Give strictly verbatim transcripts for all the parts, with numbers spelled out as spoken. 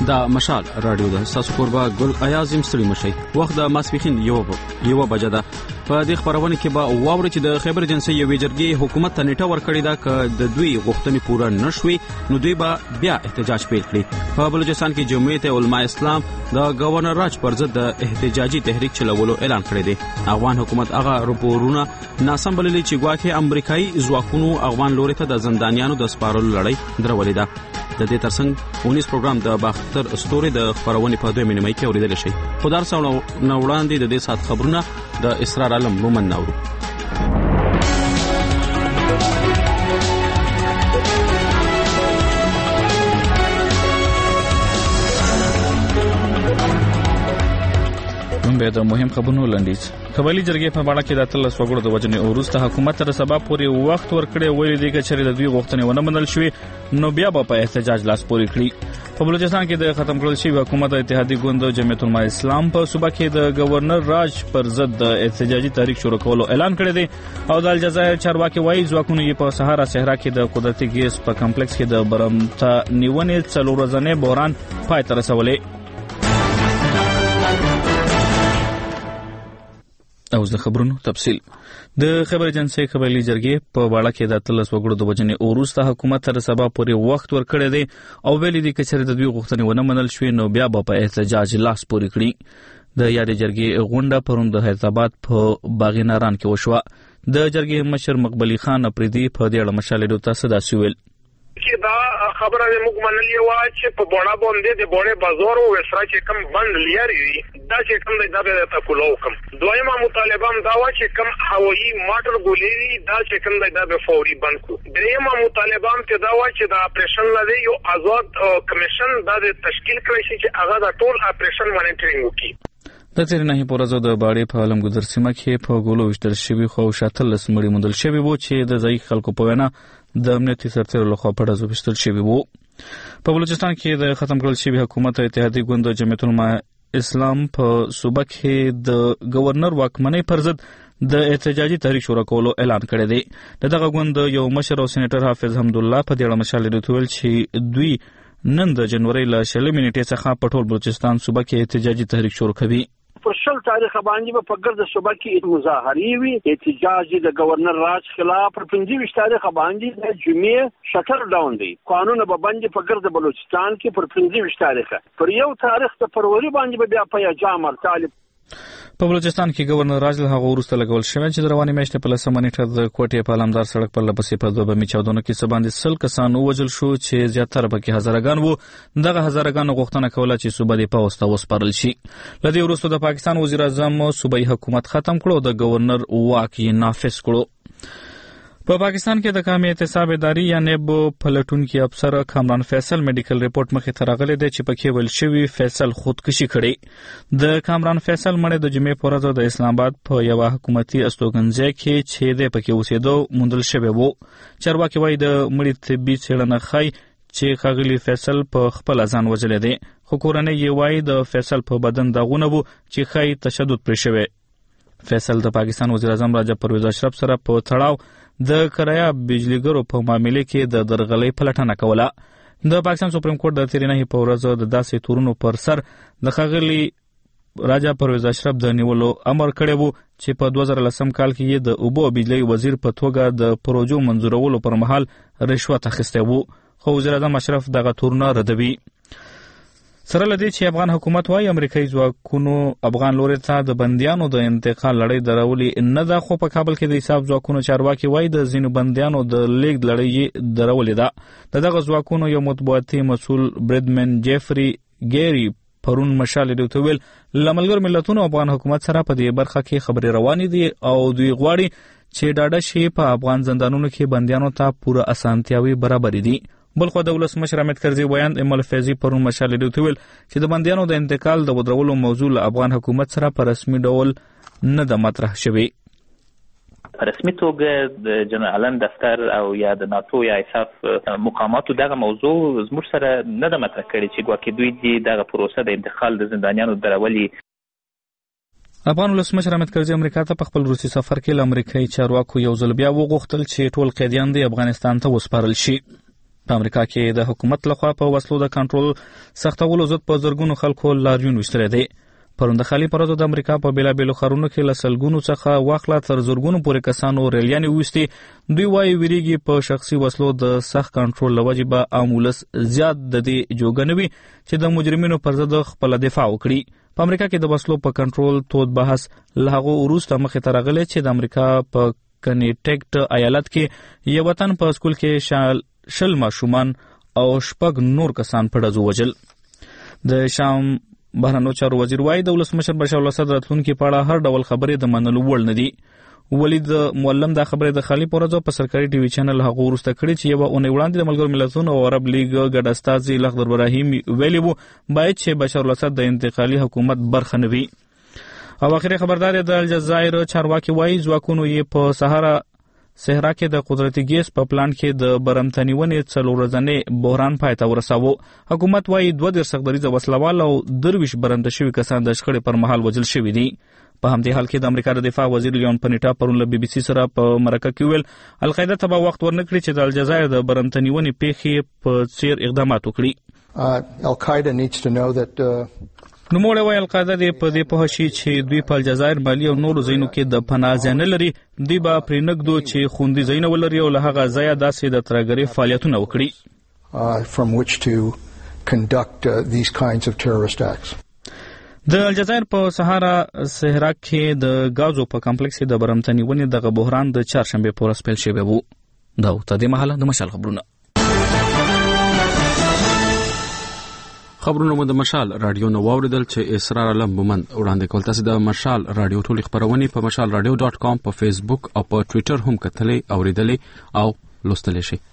دا مشال رادیو ده تاسو کوربه ګل ایازم ستړي مشي وخت د ماسپخین یو یو بجه ده په دې خبرونه کې به واوري چې د خیبر ایجنسی یوې جرګې حکومت ته نیټه ورکړې ده ک د دوی غوښتنې پوره نشوي نو دوی به بیا احتجاج پیل کړي په بلوچستان کې جمعیت علماء اسلام د گورنر راج پر ضد د احتجاجي تحریک چلولو اعلان کړی دی. افغان حکومت هغه رپورونه ناسم بللي چې ګواکې امریکایي ځواکونو افغان لوري ته د زندانیانو د سپارلو لړۍ درولې ده. د دې ترڅنګ اونیس پروګرام د باختر استوري د خبرونه په دوه مینه کې اوریدل شي. خدای سره نو وړاندې د دې سات خبرونه د اسرار علم مومن نورو. به د مهم خبرونو لنډیز قبایلی جرګې په اړه کې د اتلس وګړو د وجنې وروسته حکومت تر سبا پورې وخت ورکړی ویل دي چې د دوی غوښتنې ونه منل شوې نو بیا به په احتجاج لاس پورې کړي. په بلوچستان کې د ختم کړل شوی حکومت اتحادی ګوند جمعیت علماء اسلام په صوبه کې د گورنر راج پر ضد د احتجاجي تحریک شروع کولو اعلان کړی دی او د الجزایر چارواکي وایي ځواکونه یې په صحرا صحرا کې د قدرتي ګیس په کمپلیکس کې د برمته نیونې څلور ورځې بحران پای ته رسولې. او د خبرونو تفصیل د خبر ایجنسی قبایلی جرګې په اړه کې د اتلس وګړو د وجنې وروسته حکومت تر سبا پورې وخت ورکړی دی او ویلي دي چې د دوی غوښتنې ونه منل شوې نو بیا به په احتجاج لاس پورې کړي. د یادې جرګې غونډه پرون د حیدرآباد په باغیناران کې وشوه. د جرګې مشر مقبلي خان اپریدي په دې اړه مشالې ته صدا سویل چې دا خبره موږ منلې و چې په بڼه باندې د بڼه بازار او وسره چې کم بند لري دا چې کم د دغه په کولو کم دویمه مطالبه هم دا و چې کم هوایي ماټر ګولېوي دا چې کم د دغه فوري بند کو. دریمه مطالبه هم دا و چې د اپریشن لري یو آزاد کمیشن د تشکیل کړی شي چې هغه د ټول اپریشن مانیټرینګ وکړي. د تیر نه پورزو د باړې په علمګذر سیمه کې په ګولو وشتل شوی خو شاتل سمړي مودل شوی وو چې د ځای خلکو په وینا د امنیتي سرتیرو لخوا په ډزو وشتل شوی وو. په بلوچستان کې د ختم کړل شوی حکومت اتحادی ګوند جمعیت علماء اسلام په صوبه کې د گورنر واکمنۍ پر ضد د احتجاجي تحریک شروع کولو اعلان کړی دی. دغه ګوند یو مشر او سېنیټر حافظ حمدالله په دې اړه مشالې ویل چې دوی نن د جنوري ل شلمې نیټې څخه په ټول بلوچستان صوبه کې احتجاجي تحریک شروع کوي. په شل تاریخ باندې په ګرد صوبه کې مظاهرې وي احتجاج د گورنر راج خلاف پر پنځه تاریخ باندې د جمعې شټر ډاون دی قانون به باندې په ګرد بلوچستان کې پر پنځه تاریخ پر یو تاریخ د فروری باندې بیا په جامر طالب په بلوچستان کې گورنر راج له هغه وروسته لګول شوی چې د رواني میاشتې په لسمه نیټه د کوټې په علمدار سړک پر لپسې په دوه بمي چاودنو کې څه باندې سل کسان ووژل شو چې زیاتره پکې هزارګان وو. دغه هزارګان غوښتنه کوله چې صوبه د پوسټ ته وسپارل شي. له دې وروسته د پاکستان وزیر اعظم صوبایي حکومت ختم کړو د گورنر واک یې نافذ کړو. په پاکستان کې د قومي احتساب ادارې یا نیب پلټونکي افسر کامران فیصل میډیکل ریپورت مخې ته راغلی دی چې پکې ویل شوی فیصل خودکشي کړې. د کامران فیصل مړی د جمعې په ورځ د اسلام آباد په یوه حکومتي استوګنځای کې چې دی پکې اوسېدو موندل شوی وو. چارواکي وایي د مړي طبي څېړنه ښایي چې ښاغلي فیصل په خپله ځان وژلی دی خو کورنۍ یې وایي د فیصل په بدن داغونه وو چې ښایي تشدد پرې شوی. فیصل د پاکستان وزیر اعظم راجا پرویز اشرف سره په تړاو د کرایه بجلیګرو په معاملې کې د درغلۍ پلټنه کوله. د پاکستان سپریم کورټ د تیر نه په ورځ د داسې تورونو پر سر د ښاغلي راجا پرویز اشرف د نیولو امر کړی وو چې په دوه زره لسم کال کې یې د اوبو او بجلی وزیر په توګه د پروژو منظورولو پر مهال رشوت اخیستی وو خو وزیر اعظم اشرف دغه تورونه ردوي. سره لدی چې افغان حکومت وايي امریکایي ځواکونو افغان لوري ته د بنديانو د انتقال لړۍ درولې نه ده خو په کابل کې د حساب ځواکونو چارواکي وايي د ځینو بنديانو د لیږد لړۍ درولې ده. دغه ځواکونو یو مطبوعاتي مسؤل بریدمن جیفري ګيري پرون مشالې ته ویل لملګر ملتونو افغان حکومت سره په دې برخه کې خبرې روانې دي او دوی غواړي چې ډاډه شي په افغان زندانونو کې بنديانو ته پوره اسانتیاوي برابر دي. بلخو د ولسمشر حامد کرزي ویاند امل فیضي پرون مشالې ته ویل چې د بنديانو د انتقال د ودرولو موضوع له افغان حکومت سره په رسمي ډول نه د مطرح شوی. په رسمي توګه د جنرال الن دفتر او یا د ناتو یا ایساف مقاماتو دغه موضوع زموږ سره نه د مطرح کړي چې ګواکې دوی دي دغه پروسه د انتقال د زندانیانو درولي. افغان ولسمشر حامد کرزي امریکا ته په خپل روسي سفر کې له امریکایي چارواکو یو ځل بیا وغوښتل چې ټول قیدیان د افغانستان ته وسپارل شي. په امریکا کې د حکومت لخوا په وسلو د کنټرول سختولو ضد په زرګونو خلکو لاریون وشتل دي. پرون د خالي پرځو د امریکا په بیلابېلو ښارونو کې لسلګونو څخه واخلا تر زرګونو پورې کسانو ریلیانې وستي. دوی وايي ویریږي په شخصي وسلو د سخت کنټرول لوجې به عام ولس زیات د دې جوګه نه وي چې د مجرمینو پر ضد خپل دفاع وکړي. په امریکا کې د وسلو په کنټرول تود بحث له هغه وروسته مخې ته راغلی چې د امریکا په کنیټیکټ ایالت کې یو وطن په سکول کې شال شل ماشومان او شپږ نور کسان په ډزو وژل. د شام بهرنیو چارو وزیر وايي د ولسمشر بشار الاسد راتلونکي په اړه هر ډول خبرې د منلو وړ نه دي. ولید معلم دا خبره د خالي پرځو په سرکاري ټي وي چینل هغه ورسته کړی چې یو اونۍ وړاندې د ملګرو ملتونو او عرب لیگ ګډ استازي لخدر ابراهیم ویلي وو باید چې بشار الاسد د انتقالي حکومت برخه نه وي. او اخري خبردار د الجزایر چارواکي وايي ځواکونو یې په صحرا صحرا کې د قدرتي ګیس په پلان کې د برمتنیونې څلور ورځې بحران پای ته ورساوه. حکومت وايي دوه دېرش سختدریځه وسلوال او درویش برمته شوي کسان د شخړې پر مهال وژل شوي دي. په همدې حال کې د امریکا د دفاع وزیر لیون پنیټا پرون له بي بي سي سره په مرکه کې ویل القاعده ته به وخت ورنکړي چې د الجزایر د برمتنیونې پیښې په څیر اقدامات وکړي. القاعده needs to know that نوموړی وايي القاعده دې په دې پوه شي چې دوی په الجزایر مالي او نورو ځایونو کې د پناه ځای نه لري. دوی به پرې نږدو چې خوندي ځایونه ولري او له هغه ځایه داسې د ترهګرۍ فعالیتونه وکړي. from which to conduct uh, these kinds of terrorist acts. د الجزایر په صحرا صحرا کې د غازو په کمپلیکس کې د برمتنیونې دغه بحران د چهارشنبې په ورځ پیل شوی وو. دا ته د مهاله د مشال خبرونه. خبرونه مو د مشال رادیو نو واوریدل چې اسرار علم بمند وړاندې کول. تاسو د مشال رادیو ټول خبرونه په مشال رادیو ډاٹ کام په فیسبوک او په ټوئیټر هم کتلې اوریدلې او لوستلې شئ.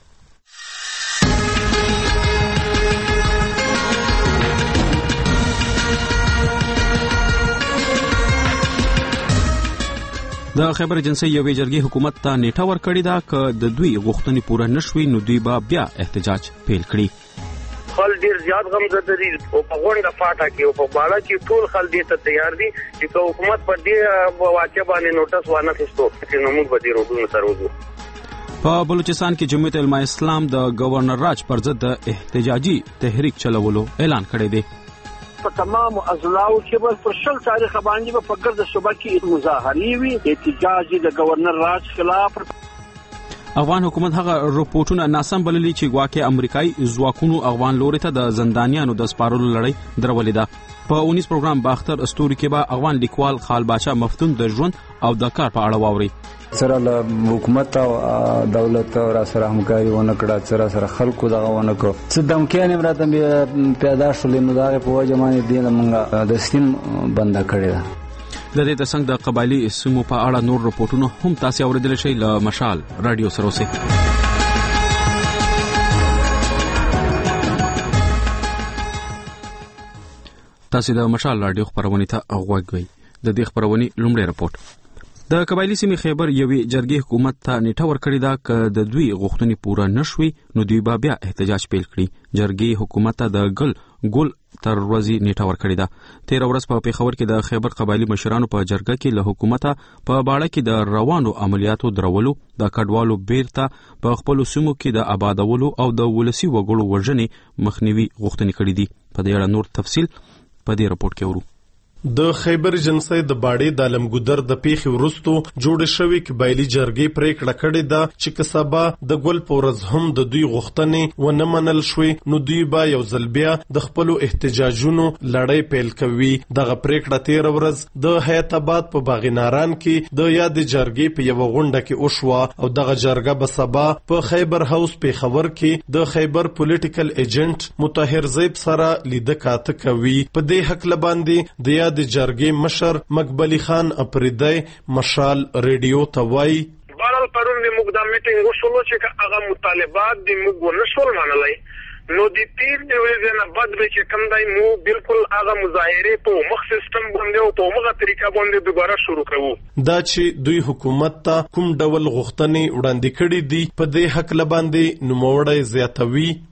د خیبر ایجنسی یوې جرګې حکومت ته نیټه ورکړې ده چې د دوی غوښتنې پوره نشوي نو دوی به بیا احتجاج پیل کړي. خل ډیر زیات غمزده دي او په غونډه فاټه کې او په بالا کې ټول خل دې ته تیار دي چې حکومت پر دې واقع باندې نوټس وانه خستو چې نو موږ به دې روډونو سره وځو. په بلوچستان کې جمعیت علماء اسلام د گورنر راج پر ضد احتجاجي تحریک چلولو اعلان کړی دی. په تمام اضلاعو کې به په شل تاریخ باندې په ګرد صوبه کې مظاهرې وي احتجاجي د گورنر راج خلاف. افغان حکومت هغه رپورټونه ناسم بللي چې ګواکې امریکایي ځواکونو افغان لوري ته د زندانیانو د سپارلو لړۍ درولې ده. په اونیس پروګرام باختر استوري کې به افغان لیکوال خال باچا مفتون د ژوند او د کار په اړه واوري. سره له حکومت او دولت را سره همکاري ونه کړه، سره سره خلکو دغه ونه کړ. څه دمکیان امراته پیدا شولې نو دا په وجه باندې دینه مونږه د سیم بنده کړی ده. د دې ترڅنګ د قبایلی سیمو په اړه نور رپورټونه هم تاسو اوریدل شئ له مشال رادیو سره اوسئ. تاسو د مشال رادیو خبرونه ته غوږ وئ. د دې خبرونه لومړی رپورټ د قبایلی سیمې خیبر یوې جرګې حکومت ته نیټه ورکړې ده چې د دوی غوښتنې پوره نشوي نو دوی به بیا احتجاج پیل کړي. جرګې حکومت ته د ګل ګل تر ورځې نیټه ورکړې ده. تیر ورځ په پیښور کې د خیبر قبایلی مشرانو په جرګه کې له حکومت په باړه کې د روانو عملیاتو درولو، د کډوالو بیرته په خپل سیمو کې د آبادولو او د ولسی وګړو وژنې مخنیوي غوښتنې کړې دي. په دې اړه نور تفصیل په دې رپورت کې ورو. د خیبر ایجنسی د باړې د علمګودر د پیښې وروستو جوړ شوی قبایلی جرګې پریکړه کړې ده چې که سبا د ګل پورز هم د دوی غوښتنې و نه منل شوي نو دوی به یو ځل بیا د خپلو احتجاجونو لړۍ پیل کوي. دغه پریکړه تیر ورځ د حیات آباد په باغیناران کې د یاد جرګې په یو غونډه کې وشوه او دغه جرګه به سبا په خیبر هاوس پیښور کې د خیبر پولیټیکل ایجنټ مطهر زیب سره لیده کاته کوي. په دې حق لباندې د یاد د جرګې مشر مقبلی خان اپریدی مشال ریډیو ته وایي بهرحال پرون د موږ دا میټینګ وشولو چې هغه مطالبات د موږ ونشول منلای نو د تیر د ورځې نه بعد به چې کوم دی مو بالکل هغه مظاهره په مخ سیستم باندې او په مخه طریقه باندې دوباره شروع کوو. دا چې دوی حکومت ته کوم ډول غوښتنې وړاندې کړي دي په دې حق لباندې نوموړی زیاتوي. نمبر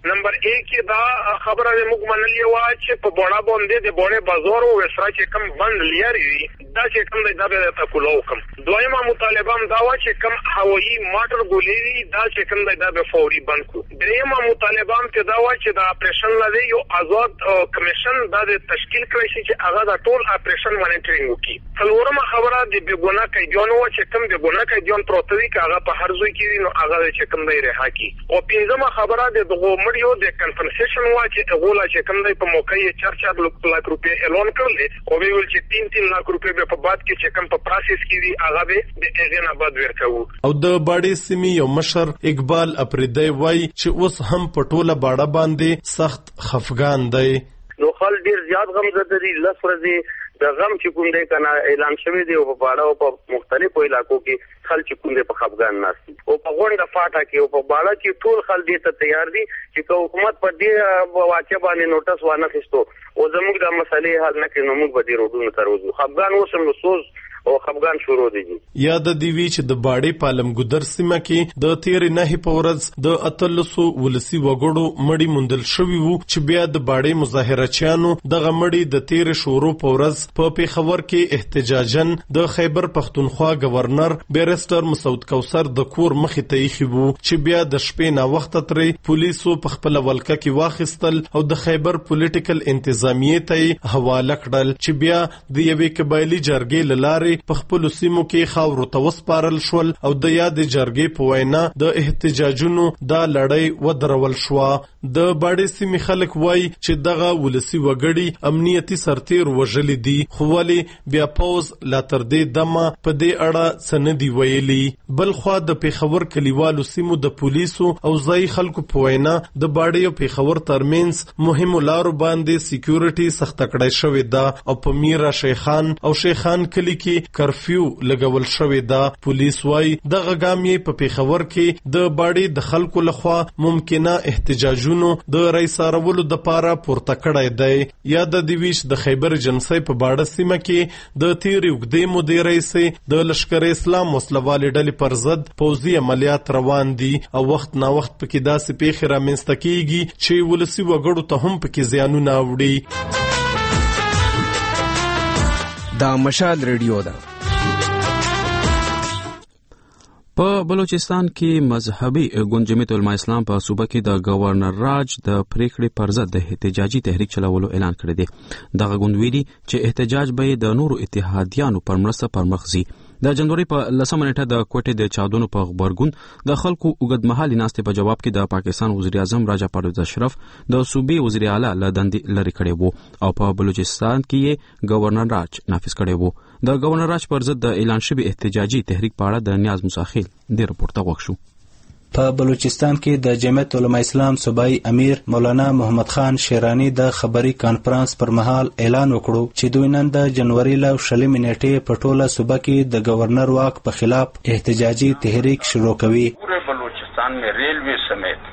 کې دا خبره موږ منلې و چې په بونا باندې د بوړې بازار او وسره چې کم بند لیاري دا چې کم د دغه تکولو کم دویمه مطالبه هم دا و چې کم هوایی ماټر ګولې دا چې کم د دغه فوري بند کو دریمه مطالبه هم دا و چې د اپریشن لري یو آزاد کمیشن د تشکیل کړی شي چې هغه د ټول اپریشن مانیټرینګ وکړي. څلورمه خبره د بیګونا قیدیانو چې کم د بیګونا قیدیان پروت دي هغه په هر ځای کې نو هغه چې کم دی رها کی. او پنځمه خبره د دغه مړیو د کنفرنسیشن وا چې غولا چې کم دی په موقع یې چار چار لاک روپے اعلان کړل او ویل چې تین تین لاک روپے په بعد کې چې کم په پروسس کې دی هغه به د اغه بعد ورکوي. او د باډي سیمې یو مشر اقبال اپریدی وای چې اوس هم په ټوله باډه باندې سخت خفګان دی. نو خل ډیر زیات غم زده دي لس ورځې د غم چې کوم دی کنه اعلان شوی دی او په باړه او په مختلفو علاقو کې خل چې کوم دی په خفګان ناشتي او په غونډه فاټه کې او په باړه کې ټول خل دې ته تیار دي چې حکومت په دې واقع باندې نوټس وانه خستو او زموږ د مسلې حل نه کړي نو موږ به دې روډونو تر وځو. خفګان اوس هم سوز او خفګان شروع دي. یاد دی وی چې د باړې پالم ګدر سیمه کې د تیر نه په ورځ د اتلسو ولسی وګړو مړی مندل شوی وو چې بیا د باړې مظاهرچیانو دغه مړی د تیر شروع په ورځ په پیښور کې احتجاجن د خیبر پختونخوا گورنر بیرستر مسعود کوثر د کور مخې ته یې وو چې بیا د شپې نا وخت ترې پولیسو په خپل ولکه کې واخیستل او د خیبر پولیټیکل انتظامیه ته حواله کړل چې بیا د یوې قبایلی جرګې لاره په خپل سیمو کې خاورو ته وسپارل شول او د یاد جرګې په وینا د احتجاجونو دا لړۍ ودرول شو. د باډي سیمې خلک وای چې دغه ولسی وګړي امنیتي سرتیر وژلي دي خو ولي بیا پوز لا تر دې دمه په دې اړه سندي ویلي. بل خو د پیښور کلیوالو سیمو د پولیسو او ځای خلکو په وینا د باډي او پیښور ترمنځ مهم لارو باندې سکیورټي سخت کړای شوې ده او په میرا شیخان او شیخان کلی کې کرفیو لګول شوې ده. پولیس وای دغه ګام یې په پیښور کې د باډي د خلکو لخوا ممکنه احتجاجونو د رئیسارولو د پاره پورته کړای دی. یا د دیویش د خیبر جنسي په باډه سیمه کې د تیر وګدې مدیر رئیس د لشکر اسلام وسلوال ډلې پر ضد پوځي عملیات روان دي او وخت نا وخت پکې داسې پیښې رامنځته کیږي چې ولسی وګړو ته هم پکې زیانونه وړي. دا مشال ریډیو ده. په بلوچستان کې مذهبي ګوند جمعیت العلماء اسلام په صوبه کې د گورنر راج د پریکړې پر ضد د احتجاجي تحریک چلولو اعلان کړی دی. دغه ګوند ویلي چې احتجاج به د نورو اتحادیانو پر مرسته پرمخ ځي. د جنوري په لسمه نیټه د کوټې د چاودنو په خبرګون د خلکو اوږدمهالي ناستې په جواب کې د پاکستان وزیر اعظم راجا پرویز اشرف د صوبې وزیر اعلی له دندې لرې کړی وو او په بلوچستان کې یې گورنر راج نافذ کړی وو. د گورنر راج پر ضد د اعلان شوی احتجاجي تحریک په اړه د نیاز مساخیل د رپورټ غوښ شو. په بلوچستان کې د جمعیت علماء اسلام صوبایي امیر مولانا محمد خان شیرانی د خبري کانفرنس پر مهال اعلان وکړو چې دوی نن د جنوري ل شلمې نیټې په ټوله صوبه کې د گورنر واک په خلاف احتجاجي تحریک شروع کوي. پورے بلوچستان میں ریلوے سمیت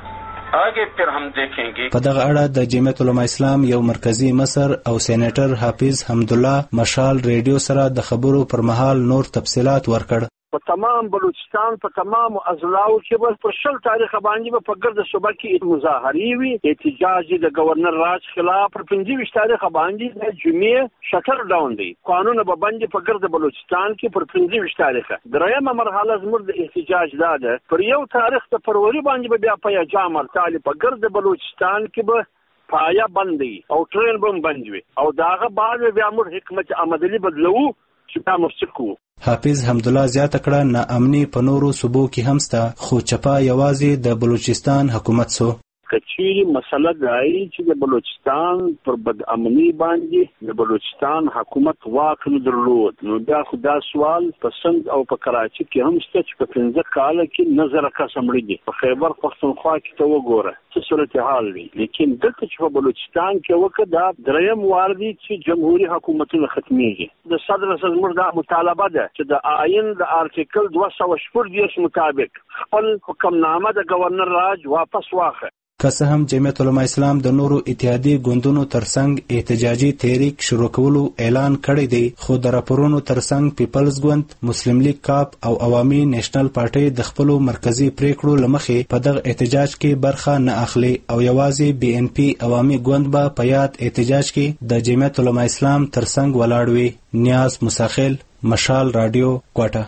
آگے پھر ہم دیکھیں گے. په دغه اړه د جمعیت علماء اسلام یو مرکزی مصر او سېنیټر حافظ حمدالله مشال ریډیو سره د خبرو پر مهال نور تفصيلات ورکړ. په تمام بلوچستان په تمام اضلاعو کې به په شل تاریخ باندې په ګرد صوبه کې مظاهرې وي احتجاج د گورنر راج خلاف پر پنځه تاریخ باندې د جمعې شټر ډاون دی قانون به باندې په ګرد بلوچستان کې پر پنځه تاریخ درېمه مرحله زموږ د احتجاج ده پر یو تاریخ د فروری باندې بیا په جامع تالي په ګرد بلوچستان کې به پایا بندي او ټرین بم بندوي او داغه بعد بیا موږ حکمت عملی بدلو چې دا مفسکو. حافظ حمدالله زیاته کړه ناامني په نورو صوبو کې هم سته خو چپا یوازې د بلوچستان حکومت سو. کچيري مسله دای چې د بلوچستان پر بد امني باندې د بلوچستان حکومت واک نه درلود نو دا خدا سوال په سند او په کراچي کې هم ست چې په پنځه کال کې نظر قسم لري په خیبر پختونخوا کې ته وګوره څه صورتحال وي لیکن دلته چې په بلوچستان کې وکړه دریم واردی چې جمهوریت حکومتونه ختميږي د صدر سزمر دا مطالبه ده چې د آئین د آرټیکل دوه سوه شپږ مطابق خپل حکمنامه د گورنر راج واپس واخلي. که څه هم جمعیت العلماء اسلام د نورو اتحادیې ګوندونو ترڅنګ احتجاجي تحریک شروع کولو اعلان کړی دی، خو د راپورونو ترڅنګ پیپلز ګوند، مسلم لیگ کاپ او عوامي نیشنل پارټي د خپلو مرکزی پریکړو له مخې په دغه احتجاج کې برخه نه اخلي او یوازې بي ان پي عوامي ګوند به په یاد احتجاج کې د جمعیت العلماء اسلام ترڅنګ ولاړ وي. نیاز مساخیل، مشال رادیو، کوټه.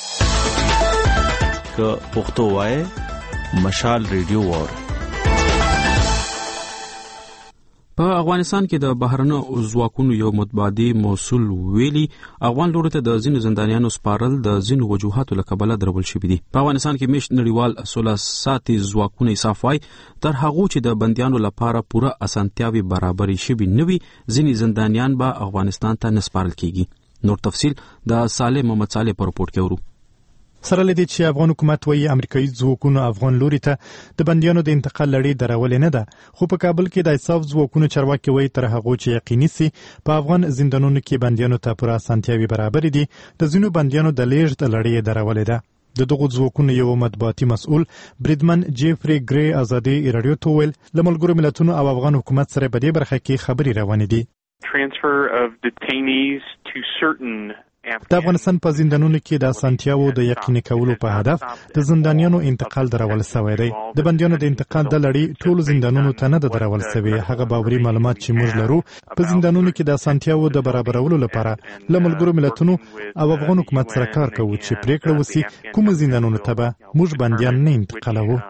که پښتو وای مشال ریډیو وور. په افغانستان کې د بهرنه ځواکونو یو متبادي موصول ویلي افغان لوري ته د ځینو زندانیانو سپارل د ځینو وجوهاتو له کبله درول شوي دي. په افغانستان کې مشت نړیوال سوله ساتي ځواکونه انصاف وای تر هغه چې د بندیانو لپاره پوره اسانتیاوي برابرې شوي نه وي، ځینې زندانیان به افغانستان ته نه سپارل کیږي. نور تفصیل د صالح محمد صالح په رپورټ کې ورو. سره لدی چې افغان حکومت وایي امریکایي ځواکونو افغان لوري ته د بندیانو د انتقال لړۍ درولې نه ده، خو په کابل کې د انصاف ځواکونو چارواکي وایي تر هغه چې یقیني سي په افغان زندانونو کې بندیانو ته پوره اسانتیاوي برابر دي، د ځینو بندیانو د لیږد لړۍ درولې ده. د دغو ځواکونو یو مطبوعاتي مسؤل بریدمن جیفري ګری ازادي رادیو ته ویل له ملګرو ملتونو او افغان حکومت سره په دې برخه کې خبرې روانې دي. Transfer of detainees to certain د افغانستان په زندانونو کې د اسانتیاوو د یقیني کولو په هدف د زندانیانو انتقال درول شوی دی. د بندیانو د انتقال د لړۍ ټول زندانونو ته نه درول شوی. هغه باوري معلومات چې موږ لرو په زندانونو کې د اسانتیاوو د برابرولو لپاره له ملګرو ملتونو او افغان حکومت سره کار کوو چې پریکړه وشي کوم زندانونو ته به موږ بندیان نه انتقالوو.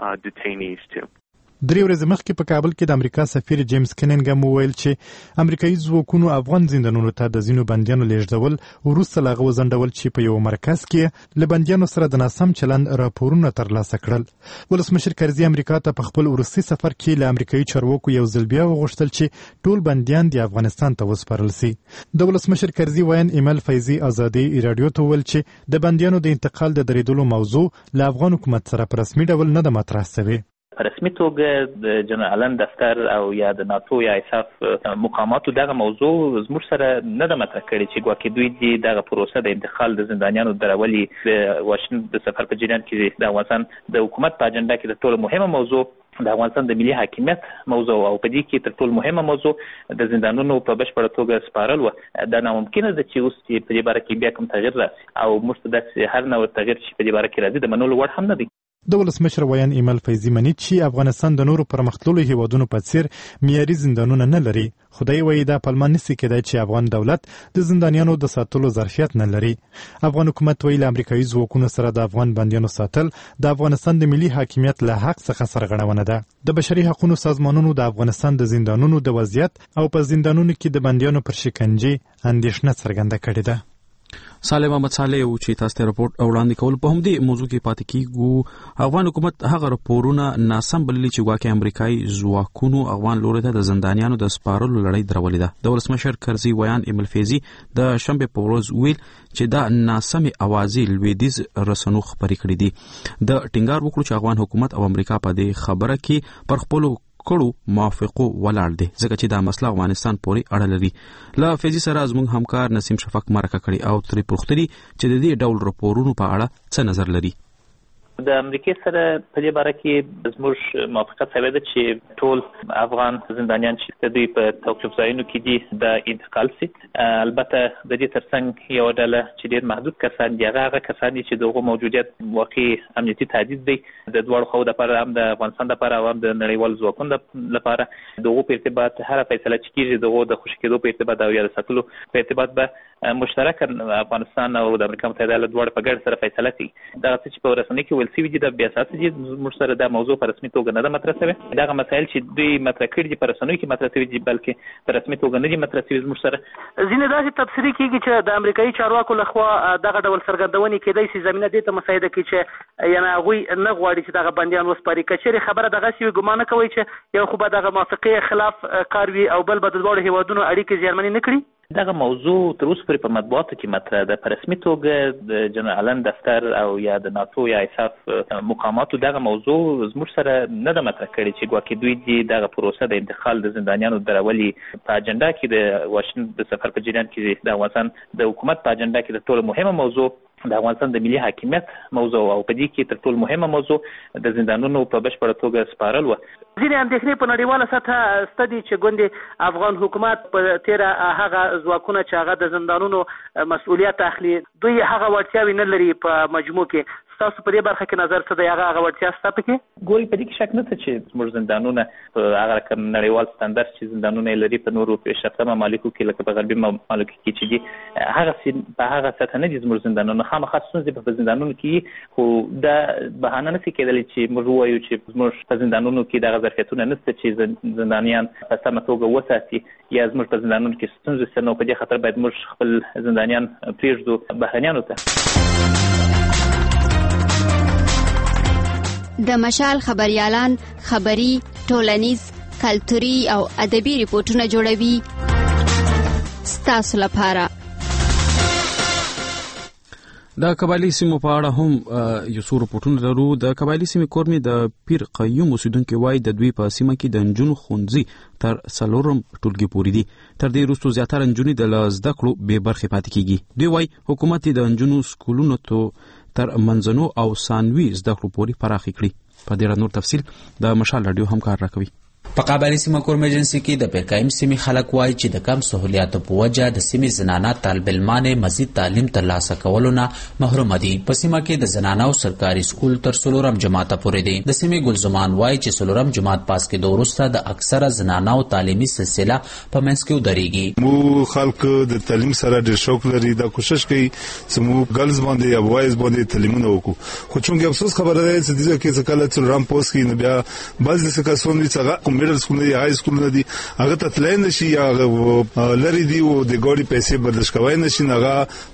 درې ورځې مخکې په کابل کې د امریکا سفیر جیمز کنینګم وویل چې امریکایي ځواکونو افغان زندانونو ته د ځینو بندیانو لیږدول وروسته له هغه وځنډول چې په یو مرکز کې له بندیانو سره د ناسم چلند راپورونه ترلاسه کړل. ولسمشر کرزي امریکا ته په خپل وروستي سفر کې له امریکایي چارواکو یو ځل بیا وغوښتل چې ټول بندیان د افغانستان ته وسپارل شي. د ولسمشر کرزي ویان ایمل فیضي ازادي رادیو ته ویل چې د بندیانو د انتقال د درېدلو موضوع له افغان حکومت سره په رسمي ډول نه ده مطرح شوې. په رسمي توګه د جنرال الن دفتر او یا د ناتو یا ایساف مقاماتو دغه موضوع زموږ سره نه ده مطرح کړې چې ګواکې دوی دې دغه پروسه د انتقال د زندانیانو درولي د واشنګټن د سفر په جریان کې د افغانستان د حکومت په اجنډا کې د ټولو مهمه موضوع د افغانستان د ملي حاکمیت موضوع او په دې کې تر ټولو مهمه موضوع د زندانونو په بشپړه توګه سپارل و. دا ناممکنه ده چې اوس په دې باره کې بیا کوم تغیر راسي او موږ ته داسې هر نوع تغیر چې په دې باره کې راځي د منلو وړ هم نه دی. د ولسمشر ویان ایمل فیضي مني چې افغانستان د نورو پرمختللو هیوادونو په څیر معیاري زندانونه نه لري. خدای وایي دا پلمه نشي کېدای چې افغان دولت د زندانیانو د ساتلو ظرفیت نه لري. افغان حکومت ویل امریکایي ځواکونو سره د افغان بندیانو ساتل د افغانستان د ملي حاکمیت له حق څخه سرغړونه ده. د بشري حقوقو سازمانونو د افغانستان د زندانونو د وضعیت او په زندانونو کې د بندیانو پر شکنجه اندېښنه څرګنده کړې ده. صالح محمد صالح او چې تاسو ته رپورټ وړاندې کول په همدې موضوع کې پاتې کیږو. افغان حکومت هغه راپورونه ناسم بللي چې واقعي امریکایي ځواکونو افغان لوري ته د زندانیانو د سپارلو لړۍ درولې ده. د ولسمشر کرزي ویان ایمل فیضي د شنبه په ورځ ویل چې دا ناسم اوازې لویدیز رسنو خبرې کړې دي. د ټینګار وکړو چې افغان حکومت او امریکا په دې خبره کې پر خپل کړو موافقو ولاړ دي ځکه چې دا مسله افغانستان پورې اړه لري. له فیضي سره زموږ همکار نسیم شفق مرکه کړي او ترې پوښتنې چې د دې ډول راپورونو په اړه څه نظر لري. د امریکای سره په دې باره کې زموږ موافقت شوی ده چې ټول افغان زندانیان چې دوی په توقیف ځایونو کې دي د انتقال شي. البته د دې ترڅنګ یو ډله چې ډېر محدود کسان دي هغه هغه کسان دي چې دغه موجودیت واقعي امنیتي تهدید دی د دواړو خواو لپاره، هم د افغانستان لپاره او هم د نړیوالو ځواکونو لپاره. دغه په ارتباط هر فیصله چې کیږي دغه د خوشی کېدو په ارتباط او یا د ساتلو په ارتباط به مشترک افغانستان او د امریکا متحده ایالاتو دواړه په ګډه سره فیصله کوي. دا څه چې په رسنۍ کې سی وی دي د بیا اساس دي موږ سره دا موضوع په رسمي توګه نه ده مطرح شوې. دا مسایل چې دوی مطرح کړي دي په رسنیو کې مطرح شوي دي بلکې په رسمي توګه نه دي مطرح شوي. موږ سره ځینې داسې تفسیري کېږي چې د امریکایي چارواکو لخوا دغه ډول څرګندونې کېدای شي زمینه دې ته مساعده کړي چې یعنې هغوی نه غواړي چې دغه بندیان وسپاري. که چېرې خبره دغسې وي ګمان نه کوئ چې یو خو به دغه موافقې خلاف کار وي او بل به د دواړو هېوادونو اړیکې زیانمنې نه کړي. دغه موضوع تر اوسه پورې په مطبوعاتو کې مطرح ده. په رسمي توګه د جنرال الن دفتر او یا د ناتو یا ایساف مقاماتو دغه موضوع زموږ سره نه ده مطرح کړې چې ګواکې دوی دې دغه پروسه د انتقال د زندانیانو درولي په اجنډا کې د واشنګټن د سفر په جریان کې د افغانستان د حکومت په اجنډا کې د ټولو مهمه موضوع د افغانستان د ملي حاکمیت موضوع او په دې کې تر ټولو مهمه موضوع د زندانونو په بشپړه توګه سپارل و. ځینې اندېښنې په نړیواله سطحه ستدي چې ګوندې افغان حکومت په تیره هغه ځواکونه چې هغه د زندانونو مسؤلیت اخلي دوی هغه وړتیاوې نه لري په مجموع کې. تاسو په دې برخه کې نظر څه دی؟ هغه هغه وړتیا شته پکې؟ ګوري په دې کې شک نشته چې زموږ زندانونه په هغه رقم نړیوال ستاندرد چې زندانونه لري په نورو پیشرفته ممالکو کې لکه په غربي ممالکو کې چې دي هغه په هغه سطح نه دي زموږ زندانونه. خامخا ستونزې په زندانونو کې خو دا بهانه نشي کېدلی چې موږ ووایو چې زموږ په زندانونو کې دغه ظرفیتونه نشته چې زندانیان په سمه توګه وساتي یا زموږ په زندانونو کې ستونزې شته. نو په دې خاطر باید موږ خپل زندانیان پرېږدو بهرنیانو ته. د مشال خبريالان خبري، ټولنیز، کلتوري او ادبي ریپورتونه جوړوي ستاسو لپاره. د قبایلی سیمو په اړه هم یو څو راپورټونه لرو. د قبایلی سیمې کورمې د پیر قیوم اوسیدونکو وایي د دوی په سیمه کې د نجونو ښوونځي تر څلورم ټولګي پورې دي. تر دې وروسته زیاتره نجونې د زده کړو بې برخې پاتې کیږي. دوی وایي حکومت د نجونو سکولونو ته تر منځنو او ثانوي زده کړو پورې پراخ کړي. په دې نور تفصیل د مشال رادیو همکار راکوي. په قبایلی سیمه کورم ایجنسی کې د پیرقایم سیمې خلک وایي چې د کم سہولیاتو په وجه د سیمې زنانه طالب علمانې مزید تعلیم ترلاسه کولو نه محروم دي. په سیمه کې د زنانو سرکاري سکول تر څلورم جماعت پورې دي. د سیمې ګلزمان وایي چې څلورم جماعت پاس کېدو وروسته د اکثره زنانو تعلیمي سلسله په منځ کې ودرېږي. مو خلک د تعلیم سره ډېر شوق لري، دا کوشش کوي چې مو ګرلز باندې یا بوایز باندې تعلیمونه وکړو. خو چونکې افسوس خبره ده چې دغه کې څه کله څلورم پوس کې نه بیا بعض د څه کسون دي چې هغه میډل سکول یا های سکول نه دي هغه ته تلای نشي یا لري دی او د ګاډي پیسې برداشت کوي نشي هغه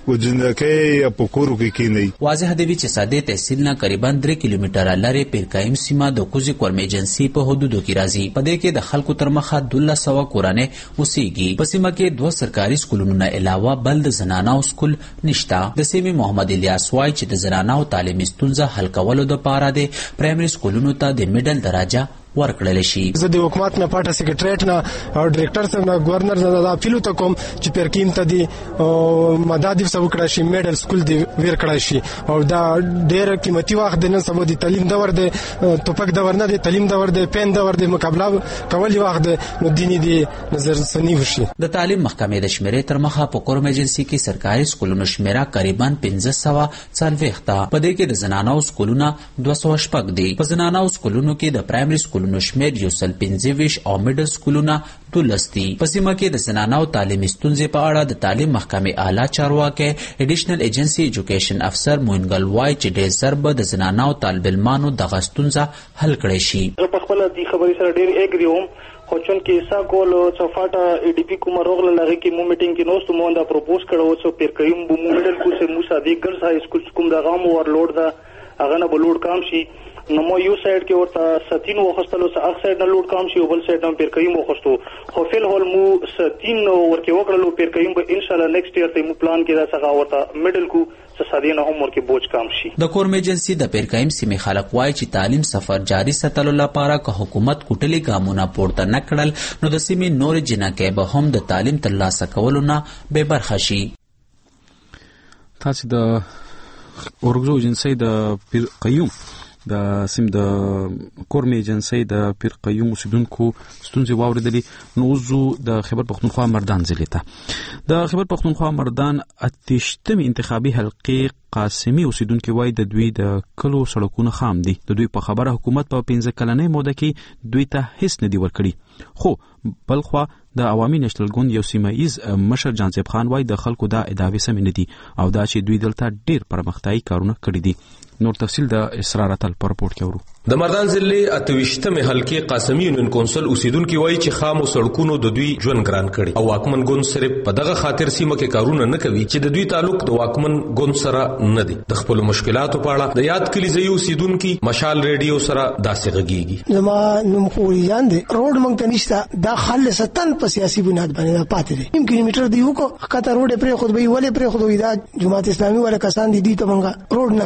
وجنکه یا پکورو کې کې نه. واضح دی چې ساده تحصیل نه قریبا درې کیلومتره لري پیرقایم سیمه د کوزي کورم ایجنسی په حدودو کې راځي. په دې کې د خلکو تر مخه دوله سوا کورانه اوسېږي. په سیمه کې دوه سرکاري سکولونو نه علاوه بل د زنانو سکول نشته. د سیمې محمد الیاس وایي چې د زنانو تعلیمي ستونزه حل کولو لپاره د پرایمري سکولونو ته د میډل درجه ورکړل شي. زه د حکومت نه پټه سیکریټریټ نه او ډایرکټر سره نه گورنر نه دا اپیل ته کوم چې پیرقایم ته دی مدد وسو کړی شي، میډل سکول دی ور کړی شي او دا ډېر قیمتي وخت دی. نن سبا د تعلیم دور دی، توپک دور نه دی، تعلیم دور دی، پین دور دی، مقابله کول وخت دی. نو دیني دی نظر سنی وشي. د تعلیم محکمې د شمیرې تر مخه په کورم ایجنسی کې سرکاري سکولونو شمیره قریبا پنځه سوه څلوېښت ده. په دې کې د زنانو سکولونه دوه سوه شپږ دي. په زنانو سکولونو کې د پرایمري سکولونو شمیر یو سل پنځه ویشت او میډل سکولونه دولس دي. په سیمه کې د زنانو تعلیمي ستونزې په اړه د تعلیم محکمې اعلی چارواکي اډیشنل ایجنسی ایجوکیشن افسر موینګل وای چې ډېر زر به د زنانو طالب علمانو دغه ستونزه حل کړي شي. زه په خپل د خبرې سره ډېر اګری وم خو چون کې سا کول صفاټه ای ډی پی کوم روغله لغه کې مو میټینګ کې نوستو مونږ دا پروپوز کړو چې پیرقایم بو میډل کو سه موسی دی ګرځ های سکول کوم دا غام ورلوډ دا هغه نه بلوډ کام شي. نو مو یو سایډ کې ورته ستین وخستلو سه اخ سایډ نه لوډ کام شي او بل سایډ نه پیرقایم وخستو. خو فل هول مو ستین ورکه وکړلو پیرقایم به ان شاء الله نیکسټ ایئر ته مو پلان کې دا څنګه ورته میډل کو سسادینه هم ورکه بوج کام شي. د کورم ایجنسی د پیرقایم سیمې خلک وایي چې تعلیم سفر جاری ساتلو لپاره که حکومت کوټلي ګامونه پورته نه کړل نو د سیمې نور جنکې به هم د تعلیم ترلاسه کولو نه بې برخه شي. تاسو د اورګزو ایجنسی د پیرقایم د سیم د کورم ایجنسی د پیرقایم اوسیدونکو ستونزې واوریدلې. نو زو د خیبر پختونخوا مردان ضلع ته د خیبر پختونخوا مردان اتشتمې انتخابي حلقې قاسمي اوسیدونکو وایي د دوی د کلو سړکونه خام دي. د دوی په خبره حکومت په پنځه کلنۍ موده کې دوی ته هیڅ نه دی ورکړي. خو بلخوا د عوامي نېشنل ګوند یو سیمایز مشر جانزیب خان وایي د خلکو دا ادعاوې سمې نه دي او دا چې دوی دلته ډېر پرمختیایي کارونه کړي دي. نور تفصیل د اسرارات په رپورټ کې ورو. د مردان ضلع اتويشتمه حلقې قاسمي یونین کونسل اوسیدونکو وایي چې خامو سړکونو د دوی ژوند ګران کړي او واکمن ګوند صرف په دغه خاطر سیمه کې کارونه نه کوي چې د دوی تعلق د واکمن ګوند سره نه دي. د خپل مشکلاتو په اړه د یاد کلی ځای اوسیدونکو مشال ریډیو سره داسې غږیږي. زما نوم خوريان دي، روډ مونږ ته نشته، دا خل ستن په سیاسي بنیاد باندې پاتې دي. یم کیلومتر دی وکړه کته روډ پرې خود به ولې پرې خود وي دا جماعت اسلامي ولا کسان دي دي ته مونږ روډ نه کوو.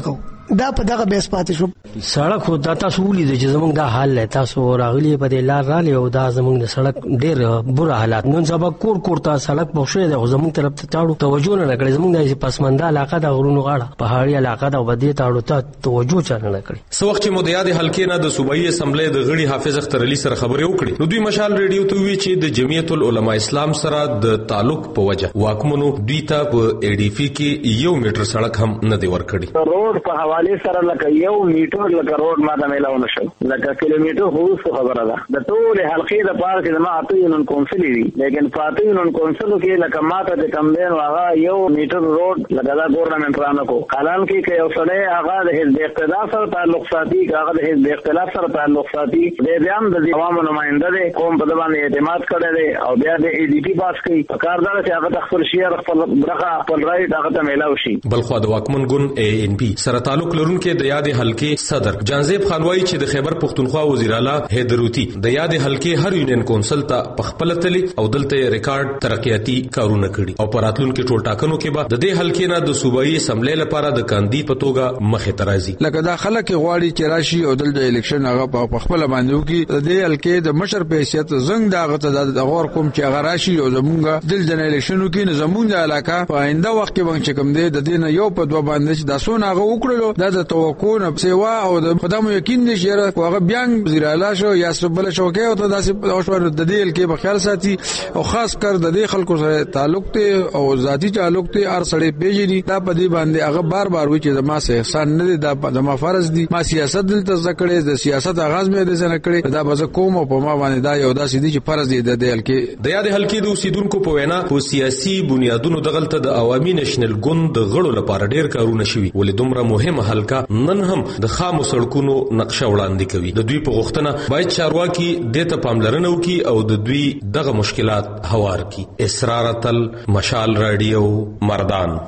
دا په دغه بیس پاتې شو. سړک خو دا تاسو ولید چې زمونږ دا حال لای تاسو راغلی په دې لار را لې او دا زمونږ د سړک ډېر بره حالات نن سبا کور کور ته سړک پوښې ده زمونږ طرف ته تاړو توجه نه کړي زمونږ د پسمنده علاقه د غرونو غاړه پهاړي علاقه د وبدي تاړو ته توجه چا نه کړي. سو وخت چې مدعیات حلقې نه د صوبایي اسمبلی د غړي حافظ اختر علي سره خبرې وکړي نو دوی مشال ریډیو ته وی چې د جمعیت العلماء اسلام سره د تعلق په وجه واکمنو دوی ته په ای ډي پی کې یو میټر سړک هم نه دی ورکړي. روډ په حواله سره لکه یو میټر لکه روډ ما د میلاو نشو لکه کیلومتر خو خبره ده د ټول حلقې د پاره کې ما اته یونن کونسل دي لیکن فاتح یونن کونسل کې لکه ماته د کم دین واغه یو میټر روډ لکه دا ګورنمنت رانه کو قانون کې کې یو سړی هغه د حزب اختلاف سره تعلق ساتي هغه د حزب اختلاف سره تعلق ساتي د بیان د عوامو نمائنده دي قوم په باندې اعتماد کړی دی او بیا د ای ډي پی پاس کوي کاردار چې هغه خپل شیر خپل برخه خپل رائټ هغه ته میلاو شي. بلخو د واکمن ګوند ای ان پی سره تعلق لرونکو د یاد حلقې صدر جانزیب خانوای چې د خیبر پختونخوا وزیر اعلی حیدروتی د یاد حلقې هر یونین کونسل ته پخپل تلی او دلته ریکارډ ترقیاتی کارونه کړي او پراتلونکو ټول ټاکنو کې به د دې حلقې نه د صوبایي اسمبلی لپاره د کاندید په توګه مخه ترازی لکه دا خلک غواړي چې راشي او دلته الیکشن هغه په خپل باندې وکي د دې حلقې د مشر په حیثیت زنګ دا غته د غور کوم چې هغه راشي او زمونږ دل د الیکشن کې نه زمونږ علاقه په آینده وخت کې باندې کوم دی د دې نه یو په دوه باندې چې د سونه هغه وکړلو دا د توقع نه سیوا او د خدامو یقین دي چې هغه بیان وزیر اعلی شو یا سبل شو کې او ته داسې او شو د دې حلقې په خیال ساتي او خاص کر د دې خلکو سره تعلق ته او ذاتی تعلق ته هر سړی پیژني دا په دې باندې هغه بار بار وی چې زما سه احسان نه دی دا زما فرض دی ما سیاست دلته زکړې د سیاست آغاز مې د زنه کړې دا به کوم او په ما باندې دا یو داسې دی چې فرض دی د دې حلقې د یاد حلقې د اوسیدونکو په وینا په سیاسي بنیادونو دغلته د عوامي نېشنل ګوند د غړو لپاره ډیر کارونه شوي ولې دومره مهمه حلقه نن هم د خامو سړکونو نقشه وړاندې کوي. د دوی په غوښتنه باید چارواکي د ته پاملرنه وکړي او د دوی دغه مشکلات هوار کړي. اسرار تل مشال رادیو مردان.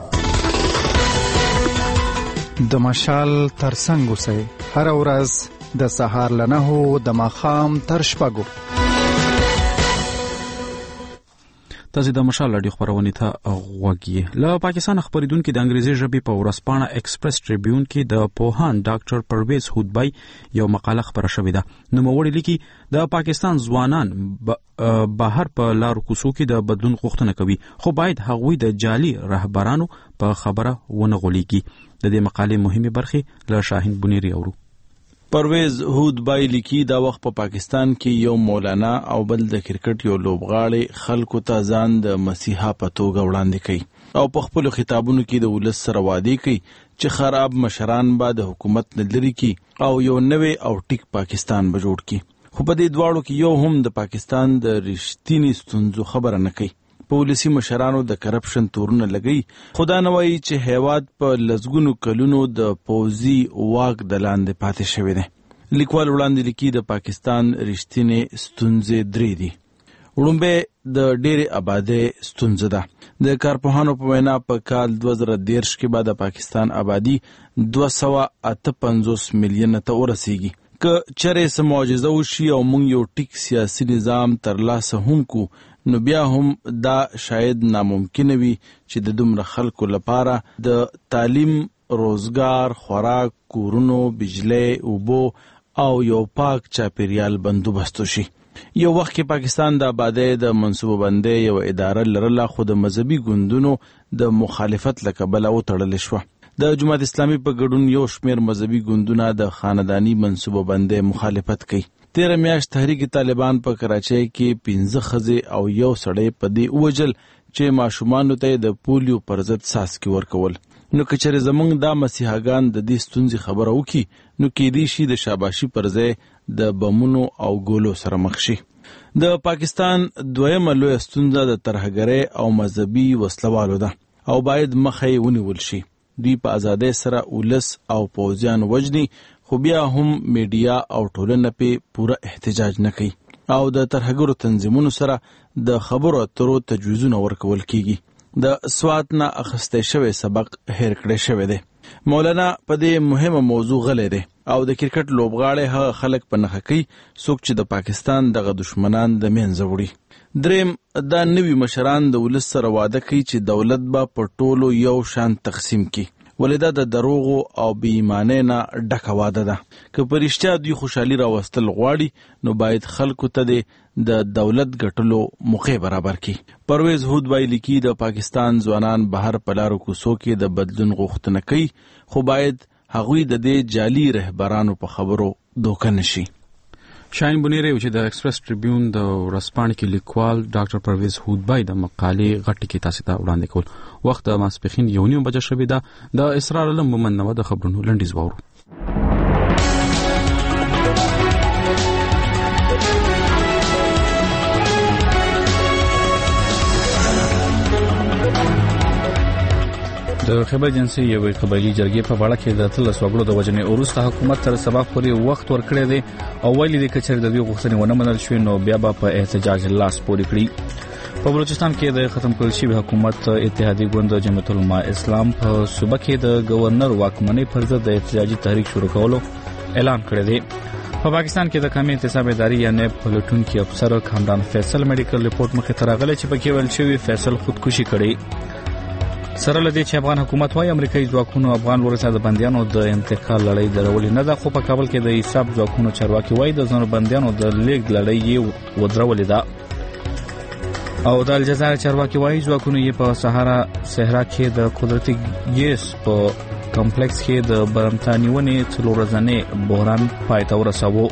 د مشال ترڅنګ اوسئ هر ورځ د سهار له نهو د ماښام تر شپږو. تاسو د مشال رادیو خبرونه ته غوږی له پاکستان خبرېدونکو د انګریزي ژبې په ورځپاڼه ایکسپریس ټریبیون کې د پوهان ډاکټر پرویز هودبای یو مقاله خبره شوې ده. نو موړي لیکي د پاکستان ځوانان بهر په لارو کوڅو کې د بدلون غوښتنه کوي خو باید هغوی د جعلي رهبرانو په خبره ونه غولېږي. د دې مقالې مهمه برخه له شاهین بنيري اورو. پرویز هودبای لیکي دا وخت په پا پاکستان کې یو مولانا او بل د کرکټ یو لوبغاړی خلکو ته ځان د مسیحا په توګه وړاندې کوي او په خپل خطابونو کې د ولس سره وعده کوي چې خراب مشران به د حکومت نه لري کی او یو نوې او ټیک پاکستان به جوړ کی. خو په دې دواړو کې یو هم د پاکستان د رښتینی ستونزو خبره نه کوي. پولیسي مشرانو د کرپشن تورونه لګي خدا نه وایي چې هیواد په لزګونو کلونو د پوزي واک د لاندې پاتې شوی دی. لیکوال وړاندې لیکي د پاکستان رښتینی ستونزې درې دي. وړومبه د ډېرې آبادۍ ستونزه ده. د کارپوهانو په وینا په کال دوه زره دېرش کې به د پاکستان آبادي دوه سوه اته پنځوس میلیونه ته ورسیږي. که چرې څه معجزه وشي او موږ یو ټیک سیاسي نظام ترلاسه هم کو نو بیا هم دا شاید ناممکنه وي چې د دومره خلکو لپاره د تعلیم، روزګار، خوراک، کورونو، بجلی، اوبو او یو پاک چاپیریال بندوبست وشي. یو وخت کې پاکستان د آبادۍ د منصوبه بندۍ یو اداره لرله خو د مذهبي ګوندونو د مخالفت له کبله وتړل شوه. د جماعت اسلامي په ګډون یو شمېر مذهبي ګوندونه د خانداني منصوبه بندۍ مخالفت کوي. تیره میاشت تحریک طالبان په کراچۍ کې پنځه ښځې او یو سړی په دې ووژل چې ماشومانو ته د پولیو پر ضد څاڅکي ورکول. نو که چېرې زموږ دا مسیحاګان د دې ستونزې خبره وکړي نو کیدای شي د شاباشي پر ځای د بمونو او ګولو سره مخ شي. د پاکستان دویمه لویه ستونزه د ترهګرۍ او مذهبي وسلوالو ده او باید مخه یې ونیول شي. دوی په ازادۍ سره ولس او پوځیان وژني خو بیا هم میډیا او ټولنه په پوره احتجاج نه کوي او د ترهګرو تنظیمونو سره د خبرو اترو تجویزونه ورکول کیږي. د سوات نه اخیستی شوی سبق هیر کړی شوی دی. مولانا په دې مهمه موضوع غلی دی او د کرکټ لوبغاړی هغه خلک په نښه کوي څوک چې د پاکستان دغه دشمنان د منځه وړي. دریم دا نوي مشران د ولس سره وعده کوي چې دولت به په ټولو یو شان تقسیم کړي ولدا د دروغ او بې ایمانۍ نه ډکه واده ده. که په رښتیا دوی خوشحالي راوستل غواړي نو باید خلکو ته د دولت ګټلو موقع برابر کړي. پرویز هود وایي لیکي د پاکستان ځوانان بهر په لارو کوڅو کې د بدلون غوښتنه کوي، خو باید هغوی د دې جعلي رهبرانو په خبرو دوکه نشي. شاهین بنیری چې د ایکسپریس ټریبیون د ورځپاڼې کې لیکوال ډاکټر پرویز هودبای د مقالې غټ کې تاسو ته وړاندې کول. وخت ماسپښین یو نیم بجې شوې ده. د اسرار علم مومند نو د خبرونو لنډیز وورو. د خبر ایجنسی یو قبایلی جرګې په اړه کې د اتلس وګړو د وژنې وروسته حکومت تر سبا پورې وخت ورکړی دی او ویلي دی چې د دوی غوښتنې ونه منل شوې نو بیا به په احتجاج لاس پورې کړي. په بلوچستان کې د ختم کړل شوی حکومت اتحادیه ګوند جمعیت العلماء اسلام په صوبه کې د گورنر واکمنۍ پر ضد د احتجاجي تحریک شروع کولو اعلان کړی دی. په پاکستان کې د قومي احتساب ادارې یا نیب پلټونکي افسر کامران فیصل میډیکل ریپورت مخې ته راغلی چې پکې ویل شوی فیصل خودکشي کړی. سره لدی چې افغان حکومت وايي امریکایي ځواکونو افغان ورته د بنديانو د انتقال لړۍ درولې نه ده، خو په کابل کې د حساب ځواکونو چارواکي وايي د ځینو بنديانو د لیږد لړۍ یې ودرولې ده. او د الجزایر چارواکي وايي ځواکونو یې په صحرا صحرا کې د قدرتي ګیس په کمپلیکس کې د برمتانیونې څلور ورځې بحران پای ته ورساوه.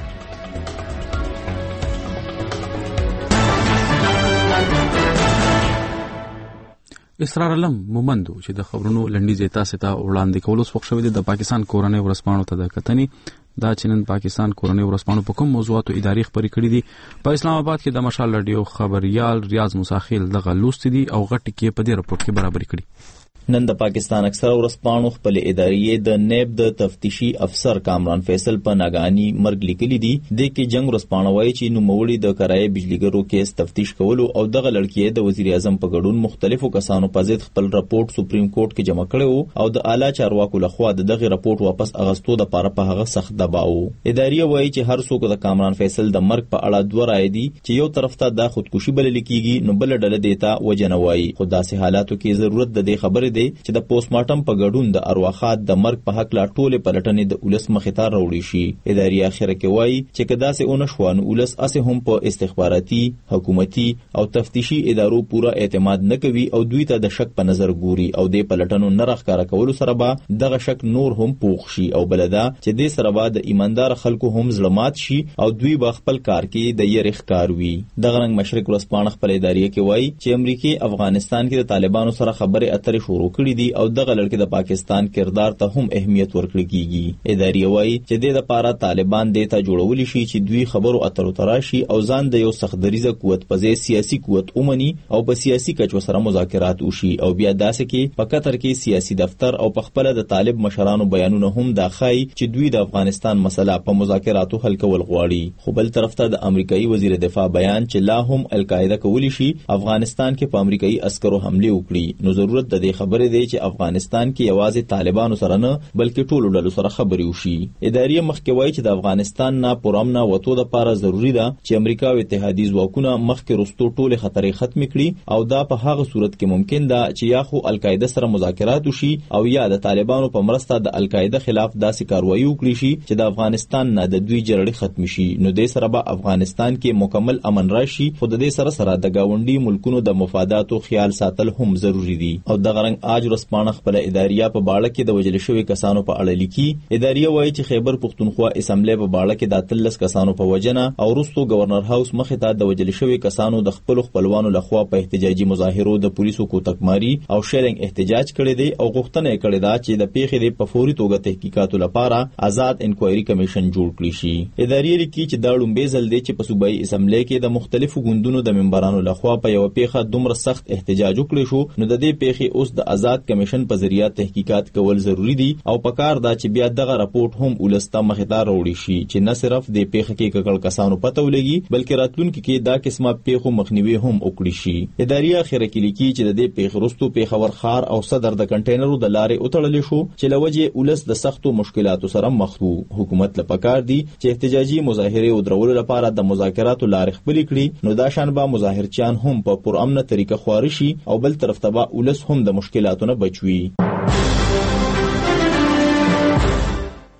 اسرار علم مومندو چې د خبرونو لنډیز تاسو ته وړاندې کول اوس وخت شوی دی د پاکستان کورنۍ ورځپاڼو ته د کتنې. دا چې نن پاکستان کورنۍ ورځپاڼو په کوم موضوعاتو ادارې خبرې کړې دي. په اسلام آباد کې د مشال رادیو خبريال ریاض مساخیل دغه لوستي دي او غټ کې په دې رپورت کې برابر کړي. نن د پاکستان اکثره ورځپاڼو خپل ادارې د نیب د تفتیشي افسر کامران فیصل په ناګهاني مرګ لیکلي دي. د کې جنگ ورځپاڼه وايي چې نوموړي د کرایه بجلیګرو کیس تفتیش کولو او دغه لړکې د وزیر اعظم په ګډون مختلفو کسانو په ضد خپل راپورټ سپریم کورټ کې جمع کړو او د اعلی چارواکو لخوا دغه راپورټ واپس اغستو د پاره په هغه سخت دباو. ادارې وايي چې هر څوک د کامران فیصل د مرګ په اړه دوه رائے دي چې یو طرف ته د خودکشي بلل کیږي نو بل ډله دیتا وجنه وايي. خو داسې حالاتو کې ضرورت د دې خبرې دی چې د پوسټ مارټم په ګډون د ارواخات د مرګ په حق لا ټوله پلټنې د ولس مخې ته راوړي شي. ادارې اخره کې وایي چې کدا سه اون شوان ولس اسه هم په استخباراتي حکومتي او تفتیشي ادارو پورا اعتماد نه کوي او دوی ته د شک په نظر ګوري او د پلټنو نه راخاره کولو سره به دغه شک نور هم پوښ شي او بلدا چې د سره به د ایماندار خلکو هم ظلمات شي او دوی به خپل کار کې د یری ښکار وي. دغه رنګ مشرق ورځپاڼه خپل ادارې کې وایي چې امریکای افغانستان کې د طالبانو سره خبرې اترې شروع کړې دي او دغه لړکې د پاکستان کردار ته هم اهمیت ورکړل کیږي. ادارې وايي چې د لپاره طالبان د ته جوړول شي چې دوی خبرو اترو تراشي او ځان د یو سختدریزه قوت په ځای سیاسي قوت اومني او په سیاسي کچو سره مذاکرات وشي او بیا داسې کې په قطر کې سیاسي دفتر او په خپل د طالب مشرانو بیانونه هم داخای چې دوی د افغانستان مسله په مذاکراتو حل کول غواړي. خو بل طرف ته د امریکایي وزیر دفاع بیان چې لا هم القاعده کولی شي افغانستان کې په امریکایي عسکرو حمله وکړي نو ضرورت د دې خبرې دی چې افغانستان کې یوازې طالبانو سره نه بلکې ټولو ډلو سره خبرې وشي. ادارې مخکې وایي چې د افغانستان نه پرامن وته د لپاره ضروری ده چې امریکا او اتحادیې ځواکونه مخکې رستو ټوله خطرې ختم کړي او دا په هغه صورت کې ممکن ده چې یا خو القاعده سره مذاکرات وشي او یا د طالبانو په مرسته د القاعده خلاف داسې کاروایی وکړي شي چې د افغانستان نه د دوی جرړې ختم شي نو د سره به افغانستان کې مکمل امن راشي. خو د دې سره سره د گاونډي ملکونو د مفاداتو خیال ساتل هم ضروری دي. او د غرنګ اج ورځپاڼه خپل ادارې په باړه کې د وجل شوی کسانو په اړه لیکي. ادارې وایي چې خیبر پختونخوا اسمبلی په باړه کې د اتلس کسانو په وجنه او روستو گورنر هاوس مخې ته د وجل شوی کسانو د خپل خپلوانو لخوا په احتجاجي مظاهرو د پولیسو کوتکماری او شیرنګ احتجاج کړي دي او غوښتنه یې کړې ده چې د پیښې د په فوري توګه تحقیقاتو لپاره آزاد انکوایري کمیشن جوړ کړي شي. ادارې لیکي چې دا لومبې ځل دی چې په صوبایي اسمبلی کې د مختلفو ګوندونو د ممبرانو لخوا په یو پیښه دومره سخت احتجاج وکړي شو نو د دې پیښې اوس د آزاد کمیشن په ذریعہ تحقیقات کول ضروری دي او پکار دا چې بیا دغه راپورټ هم ولسته مخې ته راوړي شي چې نه صرف د پیښې کې ککړ کسانو پته ولګي بلکې راتلونکي کې دا قسمه پیښو مخنیوي هم وکړي شي. ادارې اخره کې لیکي چې د دې پیښې وروسته پیښور ښار او صدر د کنټینرو د لارې وتړل شو چې لوجه ولس د سختو مشکلاتو سره مخ وو. حکومت لپاره پکار دي چې احتجاجي مظاهره او درولو لپاره د مذاکراتو لارې خپل کړي نو دا شان به مظاهرچیان هم په پرامنه طریقه خوارشي او بل طرف ته به ولس هم د مشکلاتونو بچوي.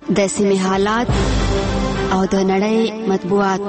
د سیمې حالات او د نړۍ مطبوعات.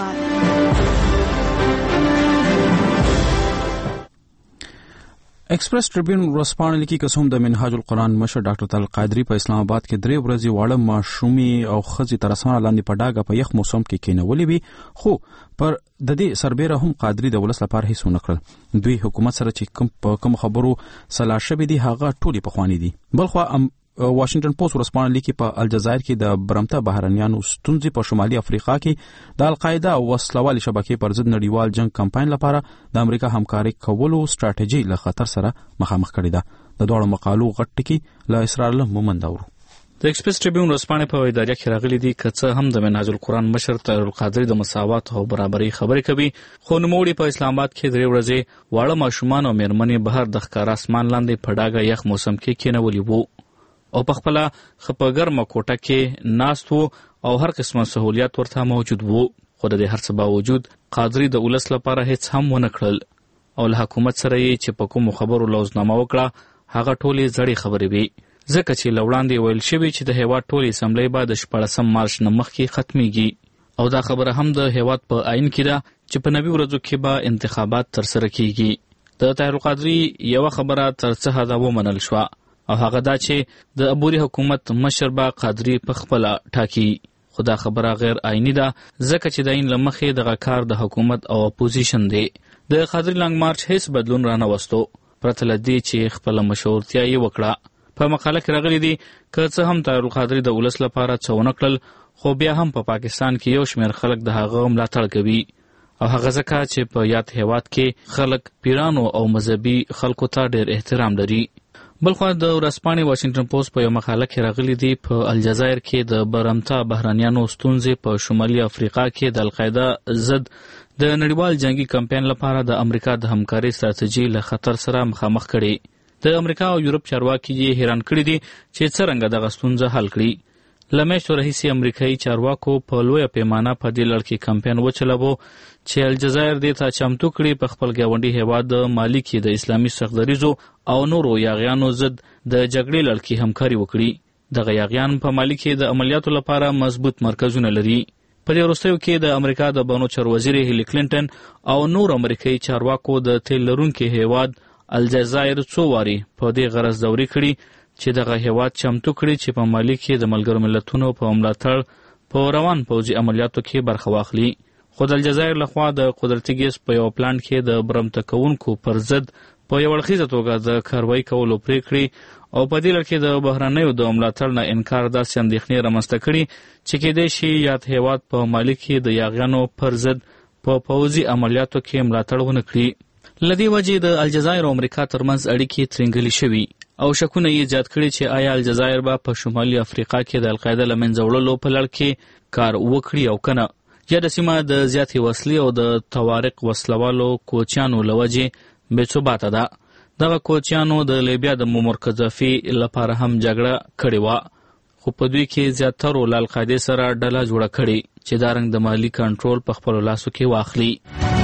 ایکسپریس ټریبیون ورځپاڼه لیکي قسم د منهاج القرآن مشر ډاکټر طلال قادری په اسلام آباد کې درې ورځې واړه ماشومې او ښځې تر اسمانه لاندې په ډاګه په یخ موسم کې کېنولې وي، خو پر د دې سربېره هم قادری د ولس لپاره هیڅ ونه کړل. دوی حکومت سره چې کوم په کوم خبرو سلا شوي دي هغه ټولې پخواني دي. بلخوا واشنگټن پوسټ ورځپاڼه لیکي په الجزایر کې د برمته بهرنیانو ستونزې په شمالي افریقا کې د القاعده او وسلوالې شبکې پر ضد نړیوال جنگ کمپاین لپاره د امریکا همکاري کولو ستراتیژي له خطر سره مخامخ کړې ده. د دوه مقالو غټ ټکی له اسرار الله مومند اورو. د ایکسپریس ټریبیون ورځپاڼې په اداره کې راغلي دي که څه هم د منهاج القرآن مشر طلال قادری د مساوات او برابرۍ خبرې کوي، خو نوموړي په اسلام آباد کې درې ورځې واړه ماشومان او مېرمنې بهر د ښکاره اسمان لاندې په ډاګه یخ موسم کې کېنولي وو او په خپله ښه په ګرمه کوټه کې ناست وو او هر قسمه سهولیات ورته موجود وو. خو د دې هر څه باوجود قادری د ولس لپاره هیڅ هم ونه کړل او له حکومت سره یې چې په کومو خبرو لوزنامه وکړه هغه ټولې زړې خبرې وي، ځکه چې له وړاندې ویل شوي چې د هیواد ټولې اسمبلۍ به د شپاړسم مارچ نه مخکې ختمیږي او دا خبره هم د هیواد په آئین کې ده چې په نوي ورځو کې به انتخابات ترسره کیږي. د طاهر القادری یوه خبره تر څه حده ومنل شوه او هغه دا چې د عبوري حکومت مشر به قادری په خپله ټاکي، خو دا خبره غیر آئیني ده ځکه چې د آئین له مخې دغه کار د حکومت او اپوزیشن دی. د قادری لانګ مارچ هیڅ بدلون رانه وستو پرته له دې چې خپله مشورتیا یې وکړه. په مقاله کې راغلي دي که څه هم طاهر القادری د ولس لپاره څه ونه کړل، خو بیا هم په پا پاکستان کې یو شمېر خلک د هغه ملاتړ کوي او هغه ځکه چې په یاد هیواد کې خلک پیرانو او مذهبي خلکو ته ډېر احترام لري. بلخوا د ورځپاڼې واشنگټن پوسټ په یو مقاله کې راغلي دي په الجزایر کې د برمته بهرنیانو ستونزې په شمالي افریقا کې د القاعده ضد د نړیوال جنگي کمپاین لپاره د امریکا د همکارۍ ستراتیژي له خطر سره مخامخ کړي. د امریکا او یورپ چارواکي یې حیران کړي دي چې څرنګه دغه ستونزه حل کړي. له میاشتو راهیسې امریکایي چارواکو په لویه پیمانه په دې لړ کې کمپاین وچلوه چې الجزایر دې ته چمتو کړي په خپل ګاونډي هیواد مالي کې د اسلامي سختدریزو او نورو یاغیانو ضد د جګړې لړ کې همکاري وکړي. دغه یاغیان په مالي کې د عملیاتو لپاره مضبوط مرکزونه لري. په دې وروستیو کې د امریکا د بانو چروزیر هیلي کلینټن او نور امریکایي چارواکو د تیل لرونکي هیواد الجزایر څو واري په دې غرض دوري کړي چې دغه هیواد چمتو کړي چې په مالي کې د ملګرو ملتونو په ملاتړ په روان پوځي عملیاتو کې برخه واخلي. خو د الجزایر لخوا د قدرتي ګیس په یو پلانټ کې د برمته کوونکو پر ضد په یو اړخیزه توګه د کاروایي کولو پریکړې او په دې لړ کې د بهرنیو د ملاتړ نه انکار داسې اندېښنې رامنځته کړي چې کېدای شي یاد هیواد په مالي کې د یاغیانو پر ضد په پوځي عملیاتو کې ملاتړ ونه کړي. له دې وجې د الجزایر او امریکا ترمنځ اړیکې ترنګلې شوي او شکونه یې زیات کړي چې آیا الجزایر به په شمالي افریقا کې د القاعده له منځه وړلو په لړ کې کار وکړي او کنه، یا د سیمه د زیاتې وسلې او د طوارق وسلوالو کوچیانو له وجې بې ثباته ده. دغه کوچیانو د لیبیا د مومر قذافي لپاره هم جګړه کړې وه، خو په دوی کې زیاترو له القاعدې سره ډله جوړه کړې چې دا رنګ د مالي کنټرول په خپلو لاسو کې واخلي.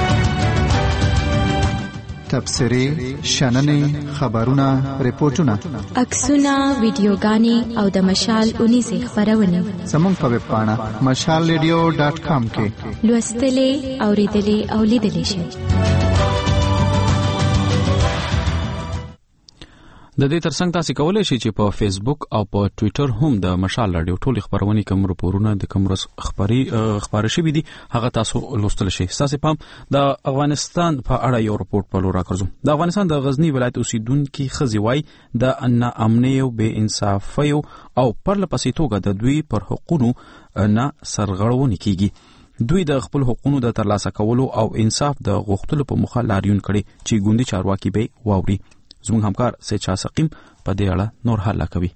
تبصرې، شننې، خبرونه، ریپورتونه، عکسونه، ویډیوګانې او د مشال اونیزې خپرونې زموږ په ویب پاڼه مشال ریډیو ډاټ کام کې لوستلې، اوریدلې او لیدلې شئ. د دې ترڅنګ تاسو کولای شئ چې په فیسبوک او په ټوئیټر هم د مشال رادیو ټول خبرونه کوم راپورونه د کوم ورځ خبري خبره شوي دي هغه تاسو لوستل شئ. تاسو پام د افغانستان په اړه یو راپورټ په لور راکړو. د افغانستان د غزنی ولایت اوسیدونکو خزي وای د نا امنۍ او بے انصافۍ او پرلپسې توګه د دوی پر حقوقو نه سرغړونه کیږي. دوی د خپل حقوقو د ترلاسه کولو او انصاف د غوښتلو په مخه لاریون کړي چې ګوندي چارواکي به واوري. زموږ همکار سید شاه سقیم په دې اړه نور حل کوي.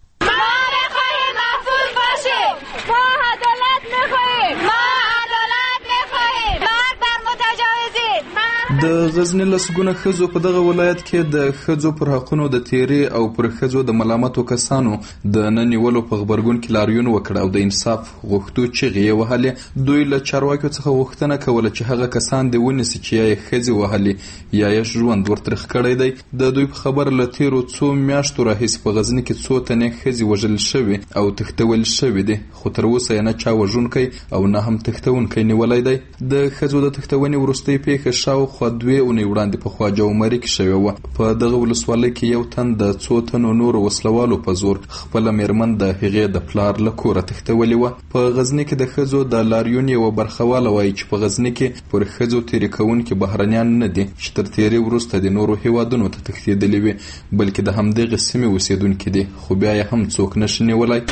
د غزنی لسګونه ښځو په دغه ولایت کې د ښځو پر حقونو د تیرې او پر ښځو د ملامتو کسانو د نه نیولو په غبرګون کې لاریون وکړ او د انصاف غوښتو چغې یې وهلې. دوی له چارواکیو څخه غوښتنه کوله چې هغه کسان دې ونیسي چې یا یې ښځې وهلې یا یې ژوند ورترخ کړی دی. د دوی په خبر له تیرو څو میاشتو راهیسې په غزني کې څو تنې ښځې وژل شوې او تښتول شوې دي، خو تر اوسه یې نه چا وژونکی او نه هم تښتونکی نیولی دی. د ښځو د تښتونې وروستۍ پیښه شاوخوا دوې اونۍ وړاندې په خواجه عمري کې شوې وه. په دغه ولسوالۍ کې یو تن د څو تنو نورو وسلوالو په زور خپله میرمن د هغې د پلار له کوره تښتولې وه. په غزني کې د ښځو د لاریون یوه برخواله وایي چې په غزني کې پر ښځو تېرې کوونکي بهرنیان نه دي چې تر تېرې وروسته د نورو هیوادونو ته تښتېدلې وي، بلکې د همدغې سیمې اوسېدونکي دي، خو بیا یې هم څوک نشي نیولی.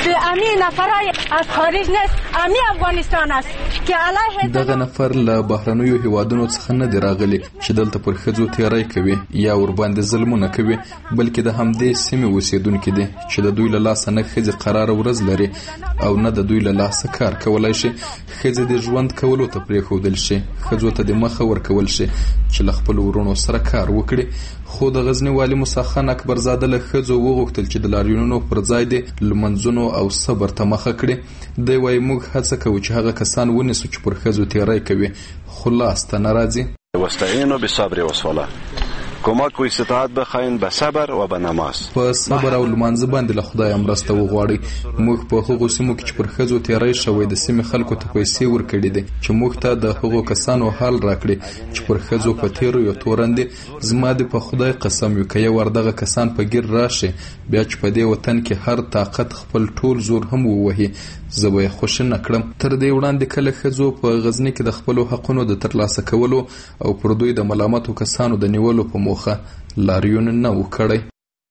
دغه نفر له بهرنیو هیوادونو څخه نه دی راغلی چې دلته پر ښځو تیری کوي یا ورباندې ظلمونه کوي، بلکې د همدې سیمې اوسېدونکي دي چې د دوی له لاسه نه ښځې قراره ورځ لري او نه د دوی له لاسه کار کولی شي. ښځې د ژوند کولو ته پرېښودل شي، ښځو ته د مخه ورکول شي چې له خپلو ورونو سره کار وکړي. خو د غزني والي موسی خان اکبرزاده له ښځو وغوښتل چې د لاریونونو پر ځای دې لمنځونو او صبر ته مخه کړي. دی وایي موږ هڅه کوو چې هغه کسان ونیسو چې پر ښځو تیری کوي، خو لاس ته نه راځي. واستعینوا بالصبر والصلاة، کمک و استطاعت بخواین به صبر و به نماز. په صبر او لمانځه باندې له خدای مرسته وغواړئ. موږ په هغو سیمو کې چې پر ښځو تیری شوی د سیمې خلکو ته پیسې ورکړي دي چې موږ ته د هغو کسانو حال راکړي چې پر ښځو په تیرو یو تورن دي. زما د په خدای قسم وي که یو دغه کسان په ګیر راشي بیا چې په دې وطن کې هر طاقت خپل ټول زور هم ووهي، زه به یې خوشي نه کړم. تر دې وړاندې کله ښځو په غزني کې د خپلو حقونو د ترلاسه کولو او پر دوی د ملامتو کسانو د نیولو په موخه لاریون نه و کړی.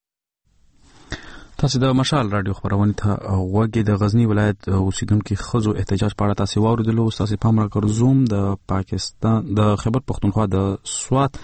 تاسو د مشال رادیو خبرونه ته غوږی. د غزنی ولایت اوسیدونکو ښځو احتجاج په اړه تاسو واوریدلو. تاسو پام راکړئ د پاکستان د خیبر پختونخوا د سوات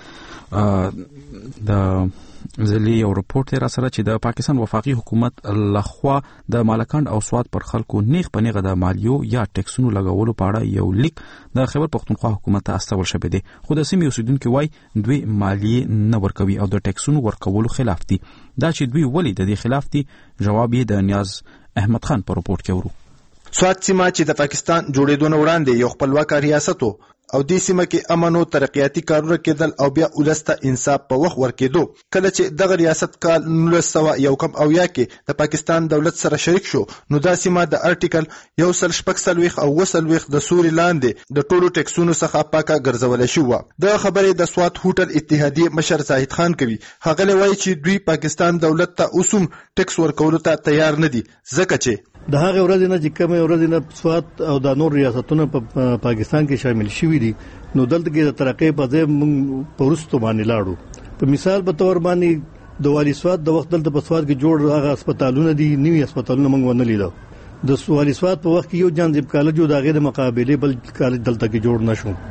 د ځلې یو رپورټ را سره چې د پاکستان وفاقي حکومت لخوا د مالکان او سواد پر خلکو نیغ په نیغه د مالیو یا ټیکسونو لګولو په اړه یو لیک د خیبر پختونخوا حکومت ته استول شوی دی، خو د سیمې اوسیدونکو وایي دوی مالیې نه ورکوي او د ټیکسونو ورکولو خلاف دي. دا چې دوی ولې د دې خلاف دي جواب یې د نیاز احمد خان په رپورټ کې ورو. سواد سیمه چې د پاکستان جوړېدو نه وړاندې یو خپلواک ریاست او دې سیمه کې امن او ترقیاتي کارونه کېدل او بیا ولسته انصاف په وخت ورکېدو. کله چې دغه ریاست کال نولس سوه یو کم اویا کې د پاکستان دولت سره شریک شو نو دا سیمه د ارټیکل یو سل شپږ څلوېښت او اووه څلوېښت د سوري لاندې د ټولو ټیکسونو څخه پاکه ګرځولی شوه. د خبرې د سوات هوټل اتحادیې مشر زاهد خان کوي. هغه وایي چې دوی پاکستان دولت ته اوس هم ټیکس ورکولو ته تیار نه دي، ځکه چې د هغه ورځې نه چې کومه ورځې نه سوات او د نور ریاستونو په پاکستان کې شامل شوي دي نو دلته کې د ترقۍ په ځای موږ په وروستو باندې لاړو. په مثال په تور باندې د والي سوات د وخت دلته په سوات کې جوړ هغه هسپتالونه دي، نوي هسپتالونه موږ ونه لیدو. د والي سوات په وخت کې یو جانزیب کالج او د هغې د مقابلې بل کالج دلته کې جوړ نه شو.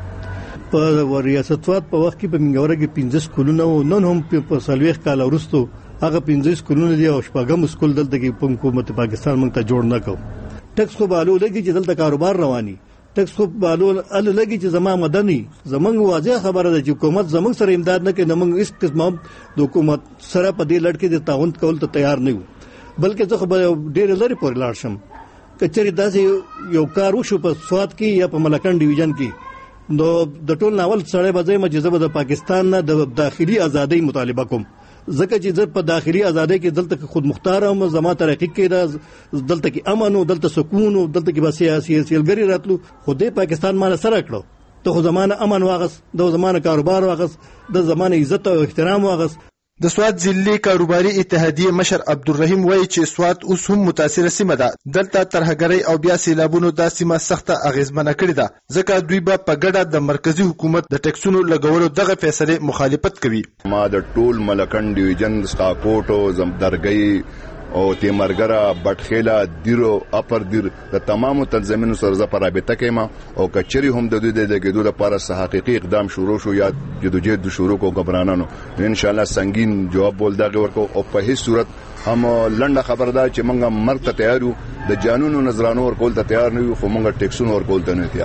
په ریاست سوات په وخت کې په منګوره کې پنځه سکولونه او نن هم په څلوېښت کاله وروستو هغه پنځه سکولونه دي او شپږم سکول دلته کې په حکومت پاکستان موږ ته جوړ نه کو. ټیکس خو بالو لګي چې دلته کاروبار رواني، ټیکس خو بالو ال لګي چې زما مدني زمونږ واضح خبره ده چې حکومت زمونږ سره امداد نه کوي، نه موږ هیڅ قسمه د حکومت سره په دې لړ کې د تعاون کول ته تیار نه یو. بلکې زه خو ډېر لرې پورې لاړ شم که چېرې داسې یو کار وشو په سوات کې یا په ملکن ډیویژن کې نو د ټول ناول سړی به ځایم چې زه به د پاکستان نه د داخلي ازادۍ مطالبه کوم، ځکه چې زه په داخلي ازادۍ کې دلته خود مختار هم زما ترقي کې دلته کې امن او دلته سکون او دلته کې به سیاسي سیلګري راتلو. خو دې پاکستان مال سره کړو ته خو زمانه امن واغس، د زمانه کاروبار واغس، د زمانه عزت او احترام واغس. د سوات ضلعي کاروباري اتحادیې مشر عبدالرحیم وایي چې سوات اوس هم متاثره سیمه ده. دلته ترهګرۍ او بیا سیلابونو دا سیمه سخته اغیزمنه کړې ده، ځکه دوی به په ګډه د مرکزی حکومت د ټیکسونو لګولو دغه فیصلې مخالفت کوي. ما د ټول ملکن ډیویژن سکاکوټ او زمدرګۍ او تیمرګرا بټخیلا دیرو اپر دیر د تمامو تنظیمونو سره زه په رابطه کې ما او کچري هم د دوی د لګیدو لپاره سه حقيقي اقدام شروع شو یا جدوجہد شروع کو غبرانانو ان شاء الله سنگین جواب بول دا ورکو او په هیڅ صورت هم لنډه خبردار چې موږ مرته تیار یو د جانونو نظرانو ور کول ته تیار نه یو خو موږ ټیکسونو ور کول ته نه تیار.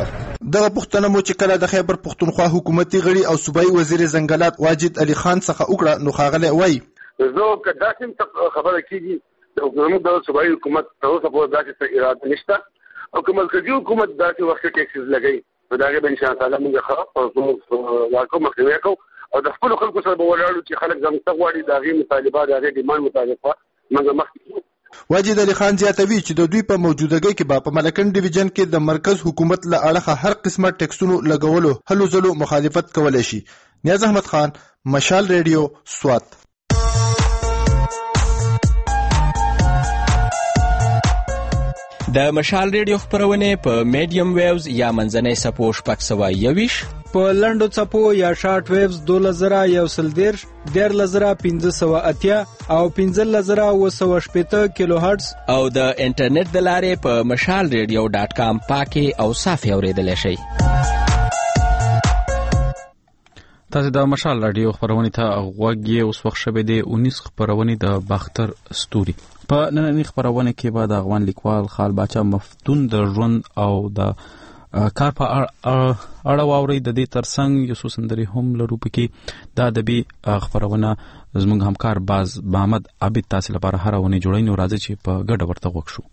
دغه پوښتنه مو چې کله د خیبر پښتونخوا حکومتي غړي او صوبایي وزیر ځنګلات واجد علي خان څخه وکړه نو ښاغلی وایي زه که داسې خبره کېږي زموږ د صوبایي حکومت تر اوسه پورې داسې څه اراده نشته او که مرکزي حکومت داسې وخت کې ټیکسز لګوي نو د هغې به انشاءالله موږ ښه زموږ واقع مخنیوی کوو او د خپلو خلکو سره به ولاړو چې خلک زموږ څه غواړي د هغې مطالبه د هغې ډیمانډ مطابق موږ مخکې کړو. واجد علي خان زیاتوي چې د دوی په موجودګۍ کې به په ملکنډ ډیویژن کې د مرکز حکومت له اړخه هر قسمه ټیکسونو لګولو هلو ځلو مخالفت کولی شي. نیاز احمد خان، مشال ریډیو، سوات. د مشال ریډیو خپرونې په میډیم ویوز یا منځنۍ څپو شپږ سوه یوویشت، په لنډو څپو یا شارټ ویوز دولس زره یو سل دېرش، دیارلس زره پنځه سوه اتیا او پنځلس زره اوه سوه شپېته کیلو هرټز او د انټرنیټ د لارې په مشال ریډیو ډاټ کام پاکې او صافې اورېدلی شئ. تاسو د مشال رادیو خبرونه ته غوږ یې اوس وخت شوی دی اونیس خبرونه د باختر ستوري. په نننۍ خبرونه کې به د افغان لیکوال خال باچا مفتون د ژوند او د کار په اړه واورئ. د دې ترڅنګ یو څو سندرې هم لرو پکې. د ادبي خبرونه زموږ همکار باز محمد عابد تاسو لپاره هر اونۍ جوړوي، نو راځي چې په ګډه ورته غوږ شو.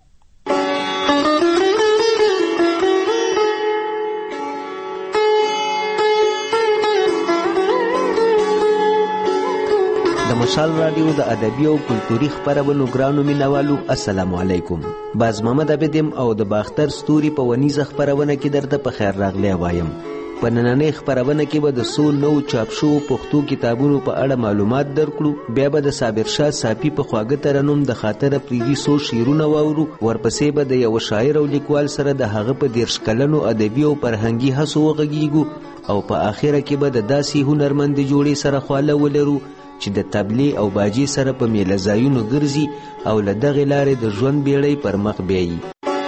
د مشال رادیو د ادبي او کلتوري خبرونو ګرانو مینوالو السلام علیکم. باز محمد عابد او د باختر ستوري په ونیزه خبرونه کې درته په خیر راغلی وایم. په نننۍ خبرونه کې به د څو نوو چاپ شوو پښتو کتابونو په اړه معلومات درکړو، بیا به د صابر شاه صافي په خواږه ترنم د خاطره پریدي څو شعرونه واورو، ورپسې به د یو شاعر او لیکوال سره د هغه په دېرش کلنو ادبي او فرهنګي هڅو وغږیږو، او په آخره کې به د داسې هنرمند جوړې سره خواله ولرو چې د تبلې او باجې سره په میله ځایونو ګرځي او له دغې لارې د ژوند بیړۍ پر مخ بیایي.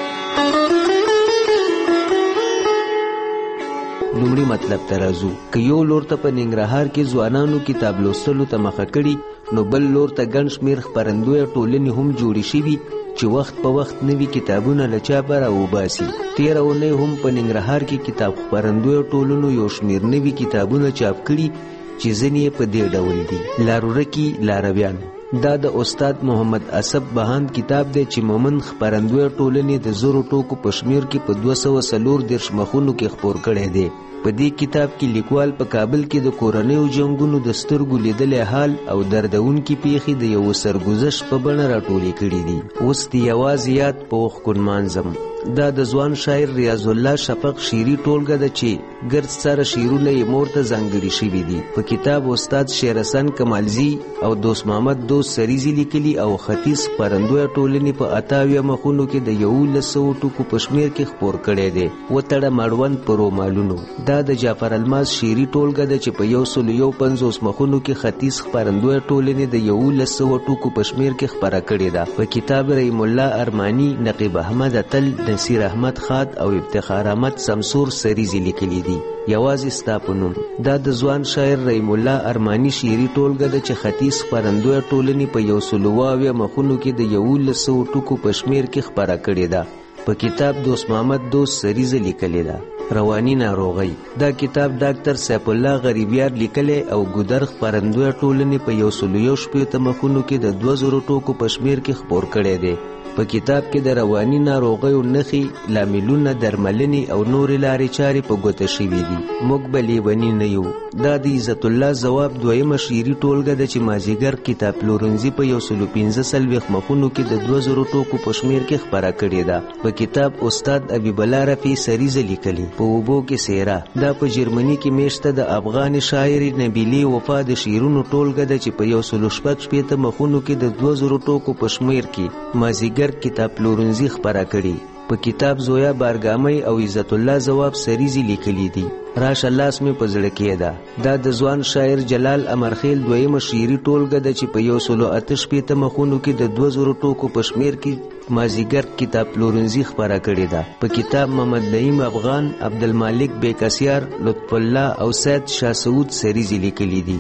لومړي مطلب ته راځو. که یو لور ته په ننګرهار کې ځوانانو کتاب لوستلو ته مخه کړي، نو بل لور ته ګڼ شمېر خپرندویه ټولنې هم جوړې شوي چې وخت په وخت نوي کتابونه له چاپه راوباسي. تېره اونۍ هم په ننګرهار کې کتاب خپرندویه ټولنو یو شمېر نوي کتابونه چاپ کړي چې ځینې په دې ډول دي: لارورکي لارویان، دا د استاد محمد اسب بهاند کتاب دی چې مومن خپرندویه ټولنې د زرو ټوکو په شمېر کې په دوه سوه څلور دېرش مخونو کې خپور کړی دی. په دې کتاب کې لیکوال په کابل کې د کورنیو جنګونو د سترګو لیدلی حال او دردونکي پیښې د یو سرګذشت په بڼه راټولې کړي دي. اوس د یوازې یاد په اوښکو نمانځم. دا د ځوان شاعر ریاض الله شفق شعري ټولګه ده چې ګرد سره شعرونه یې مور ته ځانګړي شوي دي. په کتاب استاد شیر حسن کمالزي او دوست محمد دوست سریزي لیکلي او ختیځ خپرندویه ټولنې په اتاویه مخونو کې د یولس سوو ټکو په شمېر کې خپور کړی دی. وتړه مړوند په رومالونو، دا د جعفر الماس شعري ټولګه ده چې په یو سلو یو پنځوس مخونو کې ختیځ خپرندویه ټولنې د یولس سوو ټکو په شمېر کې خپره کړې ده. په کتاب رحیم الله ارماني، نقیب احمد اتل، نصیر احمد خاد او افتخار احمد سمسور سریزي لیکلي دي. یوازې ستا په نوم، دا د ځوان شاعر رحیم الله ارماني شعري ټولګه ده چې ختیځ خپرندویه ټولنې په یو سلو اویا مخونو کې د یولس سوو ټکو په شمېر کې خپره کړې ده. په کتاب دوست محمد دوست سریزه لیکلې ده. رواني ناروغي، دا کتاب ډاکټر سیف الله غریبیار لیکلی او ګودر خپرندویه ټولنې په یو سلو یو شپېته مخونو کې د دوه زرو ټوکو په شمېر کې خپور کړی دی. په کتاب کې د رواني ناروغیو نښې، لاملونه، درملنې او نورې لارې چارې په ګوته شوي دي. موږ به لیوني نه یو، دا د عزت الله ځواب دویمه شعري ټولګه ده چې مازیګر کتاب پلورنځي په یو سلو پنځه څلوېښت مخونو کې د دوه زرو ټوکو په شمېر کې خپره کړې ده. په کتاب استاد حبیب الله رفیع سریزه لیکلي. په اوبو کې سیره، دا په جرمني کې میشته د افغان شاعرې نبیلې وفا د شعرونو ټولګه ده چې په یو سلو شپږ شپېته مخونو کې د دوه زرو ټوکو په شمېر کې مازیګر کتاب پلورنځي خپره کړي. په کتاب زویا بارګامۍ او عزت الله ځواب سریزي لیکلي دي. راشه لاس مې په زړه کې ده، دا د ځوان شاعر جلال امرخیل دویمه شعري ټولګه ده چې په یو سلو اته شپېته مخونو کې د دوه زرو ټوکو په شمېر کې مازیګر کتاب پلورنځي خپره کړې ده. په کتاب محمد نعیم افغان، عبدالمالک بیکسیار، لطف الله او سید شاه سعود سریزي لیکلي دي.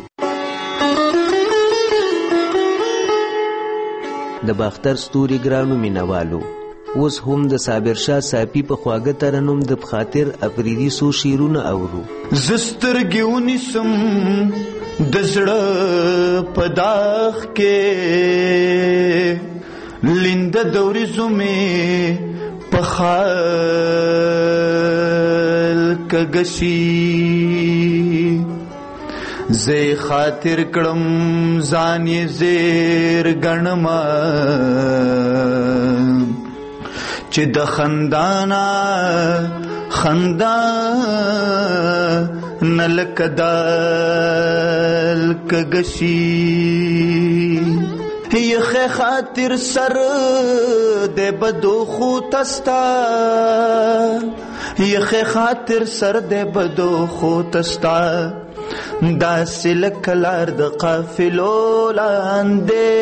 د باختر ستوري ګرانو مینوالو، اوس هم د صابر شاه صافي په خواږه ترنم د خاطر افریدي سو شیرونه اورو. زسترګې ونیسم د زړه په داغ کې لنده دورې زمې په خال کږشي زه خاطر کړم ځان یې زیر ګڼمه چې د خندانا خندا نلک دال کږشي یخ خاطر سر دے بدو خو تستا یخ خاطر سر دے بدو خو تستا دا سلک لار د قافلو لاندې.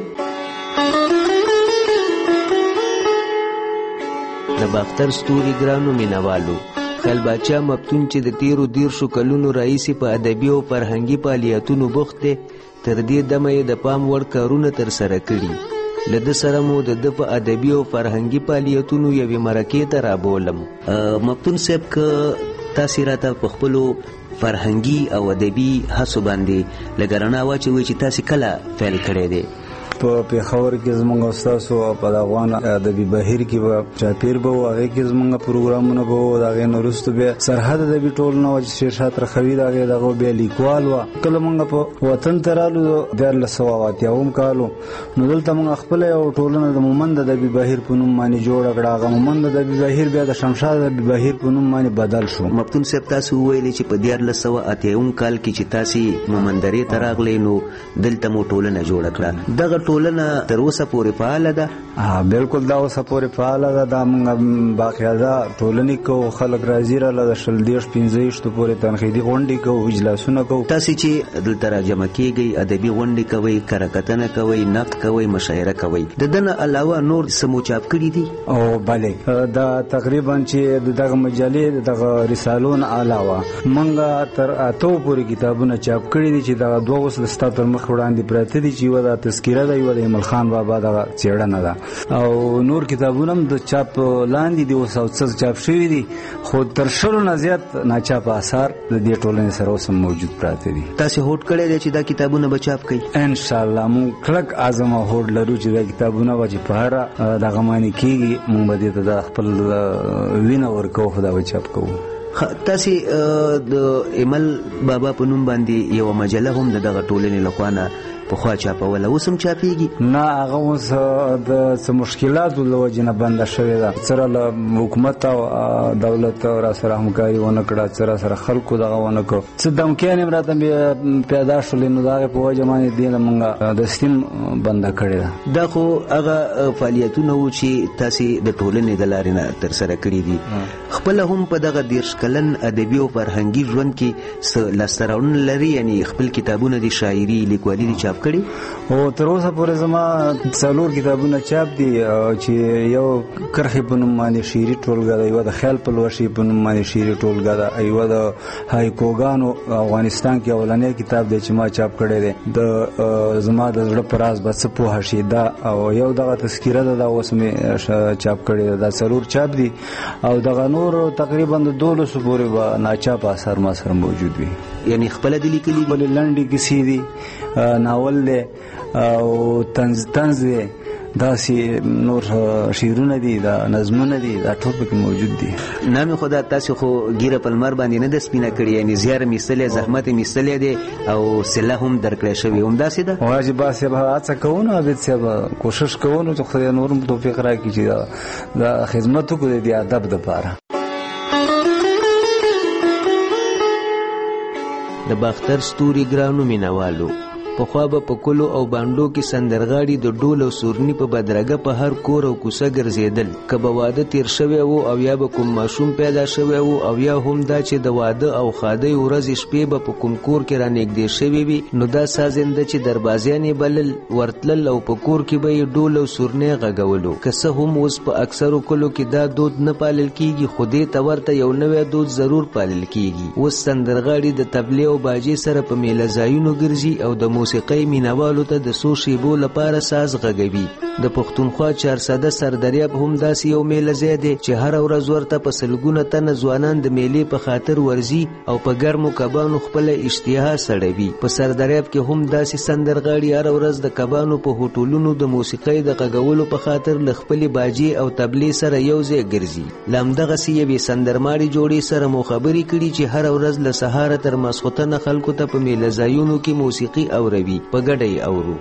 د باختر ستوري ګرانو مینوالو، خیال باچا مفتون چې د تیرو دیرشو کلونو راهیسې په ادبي او فرهنګي فعالیتونو بوخت دی، تر دې دمه یې د پام وړ کارونه ترسره کړي. له ده سره مو د ده په ادبي او فرهنګي فعالیتونو یوې مرکې ته رابولم. مفتون صاحب، که تاسې راته په خپلو فرهنګي او ادبي هڅو باندې لږ رڼا واچوئ چې تاسې کله پیل کړی دی؟ په پیښور کې زموږ استادو په افغان ادبي بهیر کې به چاپیر به هغه کې زموږ پروګرامونه به د هغه نورستو به سرحد ادبي ټولنه او شیرشاه ترخوي دغه دغه به لیکوال و. کله موږ په وطن ترالو د لسوا واتیاوم کالو نو دلته موږ خپل یو ټولنه د مومند ادبي بهیر په نوم باندې جوړ کړه. هغه مومند ادبي بهیر بیا د شمشاد ادبي بهیر په نوم باندې بدل شو. مفتون صاحب، تاسو ویلي چې په دیار لسوا اتیاوم کال کې چې تاسو مومندري تراغلې نو دلته مو ټولنه جوړ کړه. دغه ټولنه تر اوسه پورې فعاله ده؟ ها بالکل، دا اوسه پورې فعاله ده. دا موږ باقاعده ټولنې کوو، خلک راځي راله د شل دېرش پنځه ویشتو پورې تنقیدي غونډې کوو، اجلاسونه کوو. تاسې چې دلته راجمع کېږئ، ادبي غونډې کوئ، کره کتنه کوئ، نقد کوئ، مشاعره کوئ، د ده نه علاوه نور څه مو چاپ کړي دي؟ او بلې، دا تقریبا چې دغه مجلې دغه رسالو نه علاوه موږ تر اتو پورې کتابونه چاپ کړي دي چې دغه دوه اوس ستا تر مخ وړاندې پراته دي چې یوه دا تذکیره ده، یوه د ایمل خان بابا دغه څېړنه ده، او نور کتابونه هم د چاپ لاندې دي، اوس او څه چاپ شوي دي، خو تر شلو نه زیات ناچاپ آثار د دې ټولنې سره اوس هم موجود پراته دي. تاسې هوډ کړی دی چې دا کتابونه به چاپ کړئ؟ انشاءالله موږ کلک عزم او هوډ لرو چې دا کتابونه به چې په هره دغه معنی کېږي موږ به دې ته د خپل وینه ورکوو، خو دا به چاپ کوو. تاسې د ایمل بابا په نوم باندې یوه مجله هم د دغه ټولنې لخوا نه پخوا چاپوله، اوس هم چاپېږي؟ نه، هغه اوس د څه مشکلاتو له وجې نه بنده شوې ده. سره له حکومت او دولت را سره همکاري ونه کړه، سره سره خلکو دغه ونه کړ، څه دمکیان هم راته پیدا شولې، نو د هغې په وجه باندې دې نه موږ د سټیم بنده کړې ده. دا خو هغه فعالیتونه وو چې تاسې د ټولنې د لارې نه ترسره کړي دي. خپله هم په دغه دېرش کلن ادبي او فرهنګي ژوند کې څه لاسته راوړنه لري؟ یعنې خپل کتابونه دي، شاعري، لیکوالي دي چاپ کړي؟ او تر اوسه پورې زما څلور کتابونه چاپ دي چې یو کرښې په نوم باندې شعري ټولګه ده، یوه د خیال پلوشي په نوم باندې شعري ټولګه ده، یوه د هایکوګانو افغانستان کې اولنی کتاب دی چې ما چاپ کړی دی، د زما د زړه په راز به څه پوهه شي دا، او یو دغه تذکیره ده، دا اوس مې چاپ کړې ده. دا څلور چاپ دي، او دغه نور تقریبا د دولسو پورې به ناچاپ اثار ما سره موجود وي. یعنې خپله دې لیکلي دي؟ خپلې لنډې کیسې دي، ناول دی او طنز طنز دی، داسې نور شعرونه دي، دا نظمونه دي، دا ټول پکې موجود دي. نامې خو دا تاسې خو ګیره په لمر باندې نه ده سپینه کړې، یعنې زیار یې ایستلی، زحمت یې ایستلی دی، او صله هم درکړی شوې، همداسې ده؟ واجب صاحب هڅه کوو، عابد صاحب کوشش کوو چې خدای نور هم توفیق راکړي چې دا خدمت وکړو د ادب دپاره. د باختر ستوري ګرانو مینوالو، پخوا به په کلو او بانډو کې سندرغاړي د ډول او سورني په بدرګه په هر کور او کوڅه ګرځېدل. که به واده تیر شوی و او یا به کوم ماشوم پیدا شوی و، او یا هم دا چې د واده او خادۍ ورځې شپې به په کوم کور کې رانږدې شوي وي، نو دا سازنده چې دربازیان یې بلل ورتلل او په کور کې به یې ډول او سورنی غږولو. که څه هم اوس په اکثرو کلو کې دا دود نه پالل کیږي، خو دې ته ورته یو نوی دود ضرور پالل کیږي. اوس سندرغاړي د تبلې او باجې سره په میله ځایونو ګرځي او د موسیقۍ مینوالو ته د څو شیبو لپاره ساز غږوي. د پښتونخوا چارسده سردریاب هم داسې یو میله ځای دی چې هر ورځ ورته په سلګونه تنه ځوانان د میلې په خاطر ورځي او په ګرمو کبانو خپله اشتها سړوي. په سردریاب کې هم داسې سندرغاړي هر ورځ د کبانو په هوټلونو د موسیقۍ د غږولو په خاطر له خپلې باجې او تبلې سره یو ځای ګرځي. له همدغسې یوې سندرماړې جوړې سره مو خبرې کړي چې هر ورځ له سهاره تر ماسخوتنه خلکو ته په میله ځایونو کې موسیقي اوروي. په ګډه یې اورو.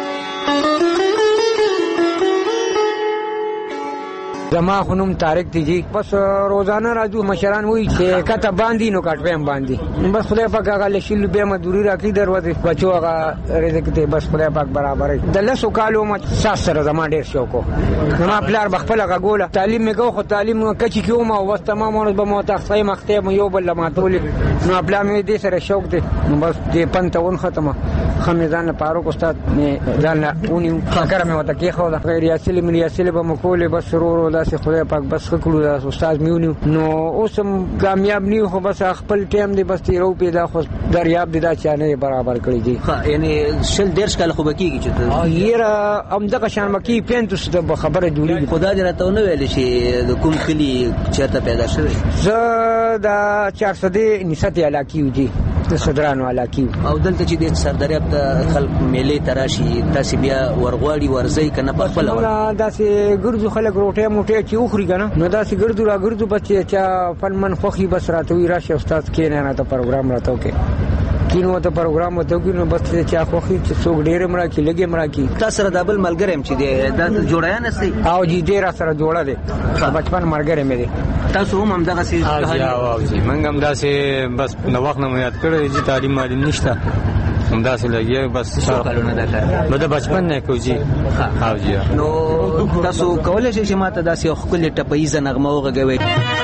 زما خو نوم طارق دی جی. بس روزانه راځو، مشران وایي چې کته باندې نو کټ پم باندې، بس خدای پاک هغه لشل به مزدوري راکړي دروازه بچو هغه رزق ته بس خدای پاک برابرې. د لسو کالو ما ساس سره زما ډیر شوق و. زما پلار بخپل هغه ګوله تعلیم مې کو، خو تعلیم کچې کیوم او بس تمام ورځ به مو تخصی مخته یو بل ما ټول نو پلان مې دې سره شوق دی. نو بس دې پنتون ختمه خمیزان فاروق استاد مې ځان اونې فکر مې وته کې خو د غیر اصلي ملي اصلي به مکول بس ورور داسې خدای پاک بس خکلو دا استاد میونیو. نو اوسم کامیاب نیو، خو بس خپل ټیم دی بس تیرو پیدا خو دریاب دی دا چانه برابر کړی دی. ها یعنی شل ډیر کال خو بکیږي چې یره امدغه شان مکی پینتو ست خبره جوړی. خدا دې راته نو ویل چې د کوم کلی چاته پیدا شوی؟ زه دا چارسده نسات علاقې وږي د صدرانو علاقې. او دلته چې د سردریاب د خلک میلې تراشي تاسو بیا ورغواړي ورځي کنه په خپل ولا داسې ګرځو خلک روټه موټه چې اخري کنه نو داسې ګرځو را ګرځو بچي چا فلمن خوخي بس راتوي راشه استاد کې نه نه ته پروګرام راتو کې کینو ته پروګرام وته کینو بس چا خوخي چې څوک ډېر مرا کې لګي مرا کې. تاسو سره دابل ملګریم چې د جوړایا نسي او جی ډېر سره جوړه دي بچپن مرګره مې دي. تاسو هم همدغه سي منګ هم داسې بس نو وخت نه یاد کړی چې تعلیم معلوم نشته هم داسې لګي بس کارونه ده نو د بچپن نه کوجی. ها جی نو تاسو کولای شئ چې ماته داسې خپل ټپایزه نغمه وغږوي؟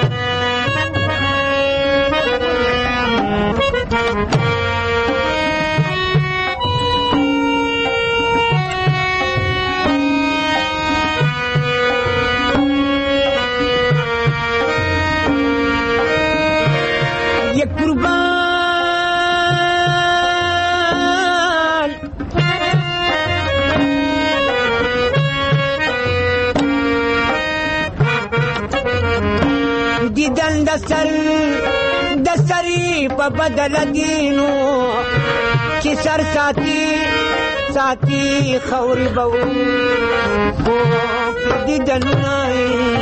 دیدن دسر دسری په بدل دینو چې سر ساتي ساتي خوري بو خو دیدن نای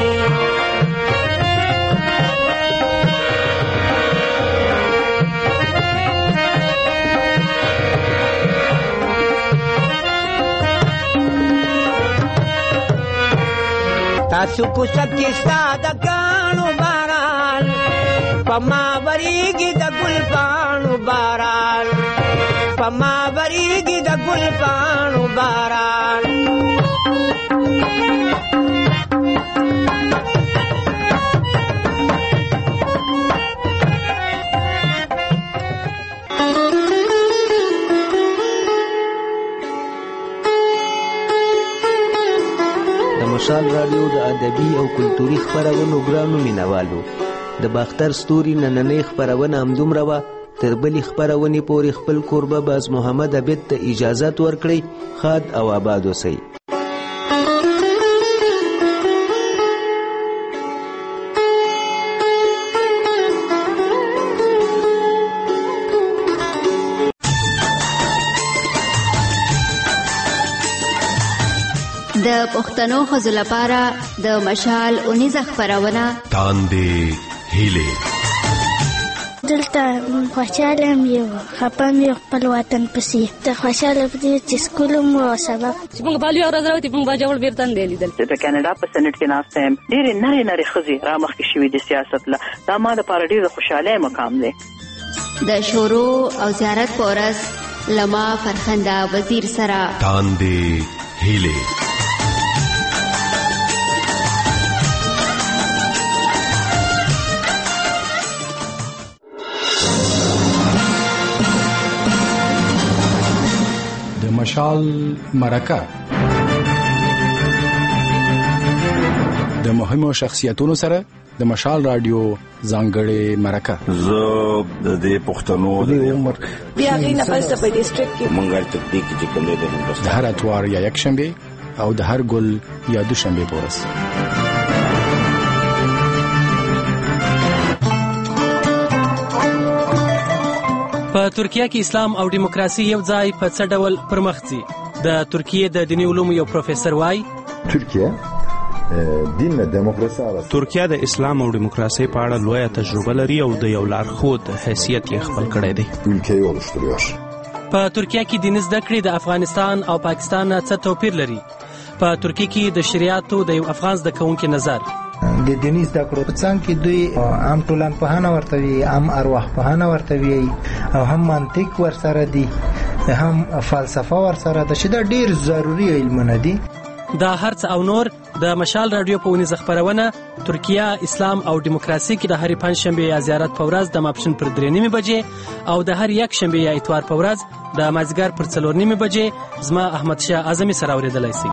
تاسو کو سکه ساده کانو باران پما وریږي د ګل پانو باران پما وریږي د ګل پانو باران مشال رادیو د ادبي او کلتوري خبرونو ګرانو مینوالو د باختر ستوري نننۍ خبرونه همدومره وه. تر بلې خبرونې پورې خپل کوربه باز محمد عبید ته اجازت ورکړئ. ښاد او آباد اوسئ. د پښتنو ښځو لپاره د مشال اونیزه خپرونه تاندې هیلې. دلته خوشاله یم یو خپه م یو خپل وطن پسې ته خوشاله پدې چې سکول مو سبق چې موږ بالي ورځ راوتی موږ باجوړ بیرته نه لیدل. د کاناډا په سنټ کې ناست یم ډېرې نرۍ نرۍ ښځې را مخکې شوي د سیاست له دا ما لپاره ډېر خوشحالۍ مقام دی. د شورو او زیارت په ورځ له ما فرخنده وزیر سره تاندې هیلې. مشال مرکه د مهمو شخصیتونو سره د مشال رادیو ځانګړې مرکه. زه د دې پښتنو د عمر بیا غي نه پسته په ډیسټریکټ کې مونږه تدبیق چې کوم دی د هر اتوار یا یک شنبه او د هر ګل یا دوشنبه پورس. په ترکیه کې اسلام او دیموکراسي یو ځای په څه ډول پرمخ ځي؟ د ترکیه د دیني علومو یو پروفیسور وایي ترکیه دین نه دیموکراسي اړه ترکیه د اسلام او دیموکراسي په اړه لویه تجربه لري او د یو لارښود حیثیت یې خپل کړی دی. ülkeyi oluşturuyor. په ترکیه کې دیني زده کړې د افغانستان او پاکستان نه څه توپیر لري؟ په ترکیه کې د شریعتو د یو افغان زده کوونکي نظر. د دیني زده کړو په څنګ کې دوی عام ټولنپوهنه ورته وي، عام ارواحپوهنه ورته وي، او هم منطق ورسره دي، هم فلسفه ورسره ده، چې دا ډېر ضروري علمونه دي. دا هرڅ او نور د مشال رادیو په ونیزه خپرونه ترکیه، اسلام او دیموکراسي کې د هرې پنجشنبې یا زیارت په ورځ د ماپښین پر درې نیمې بجې او د هر یک شنبې یا اتوار په ورځ د مازدیګر پر څلور نیمې بجې زما احمد شاه اعظمي سره اورېدلی شئ.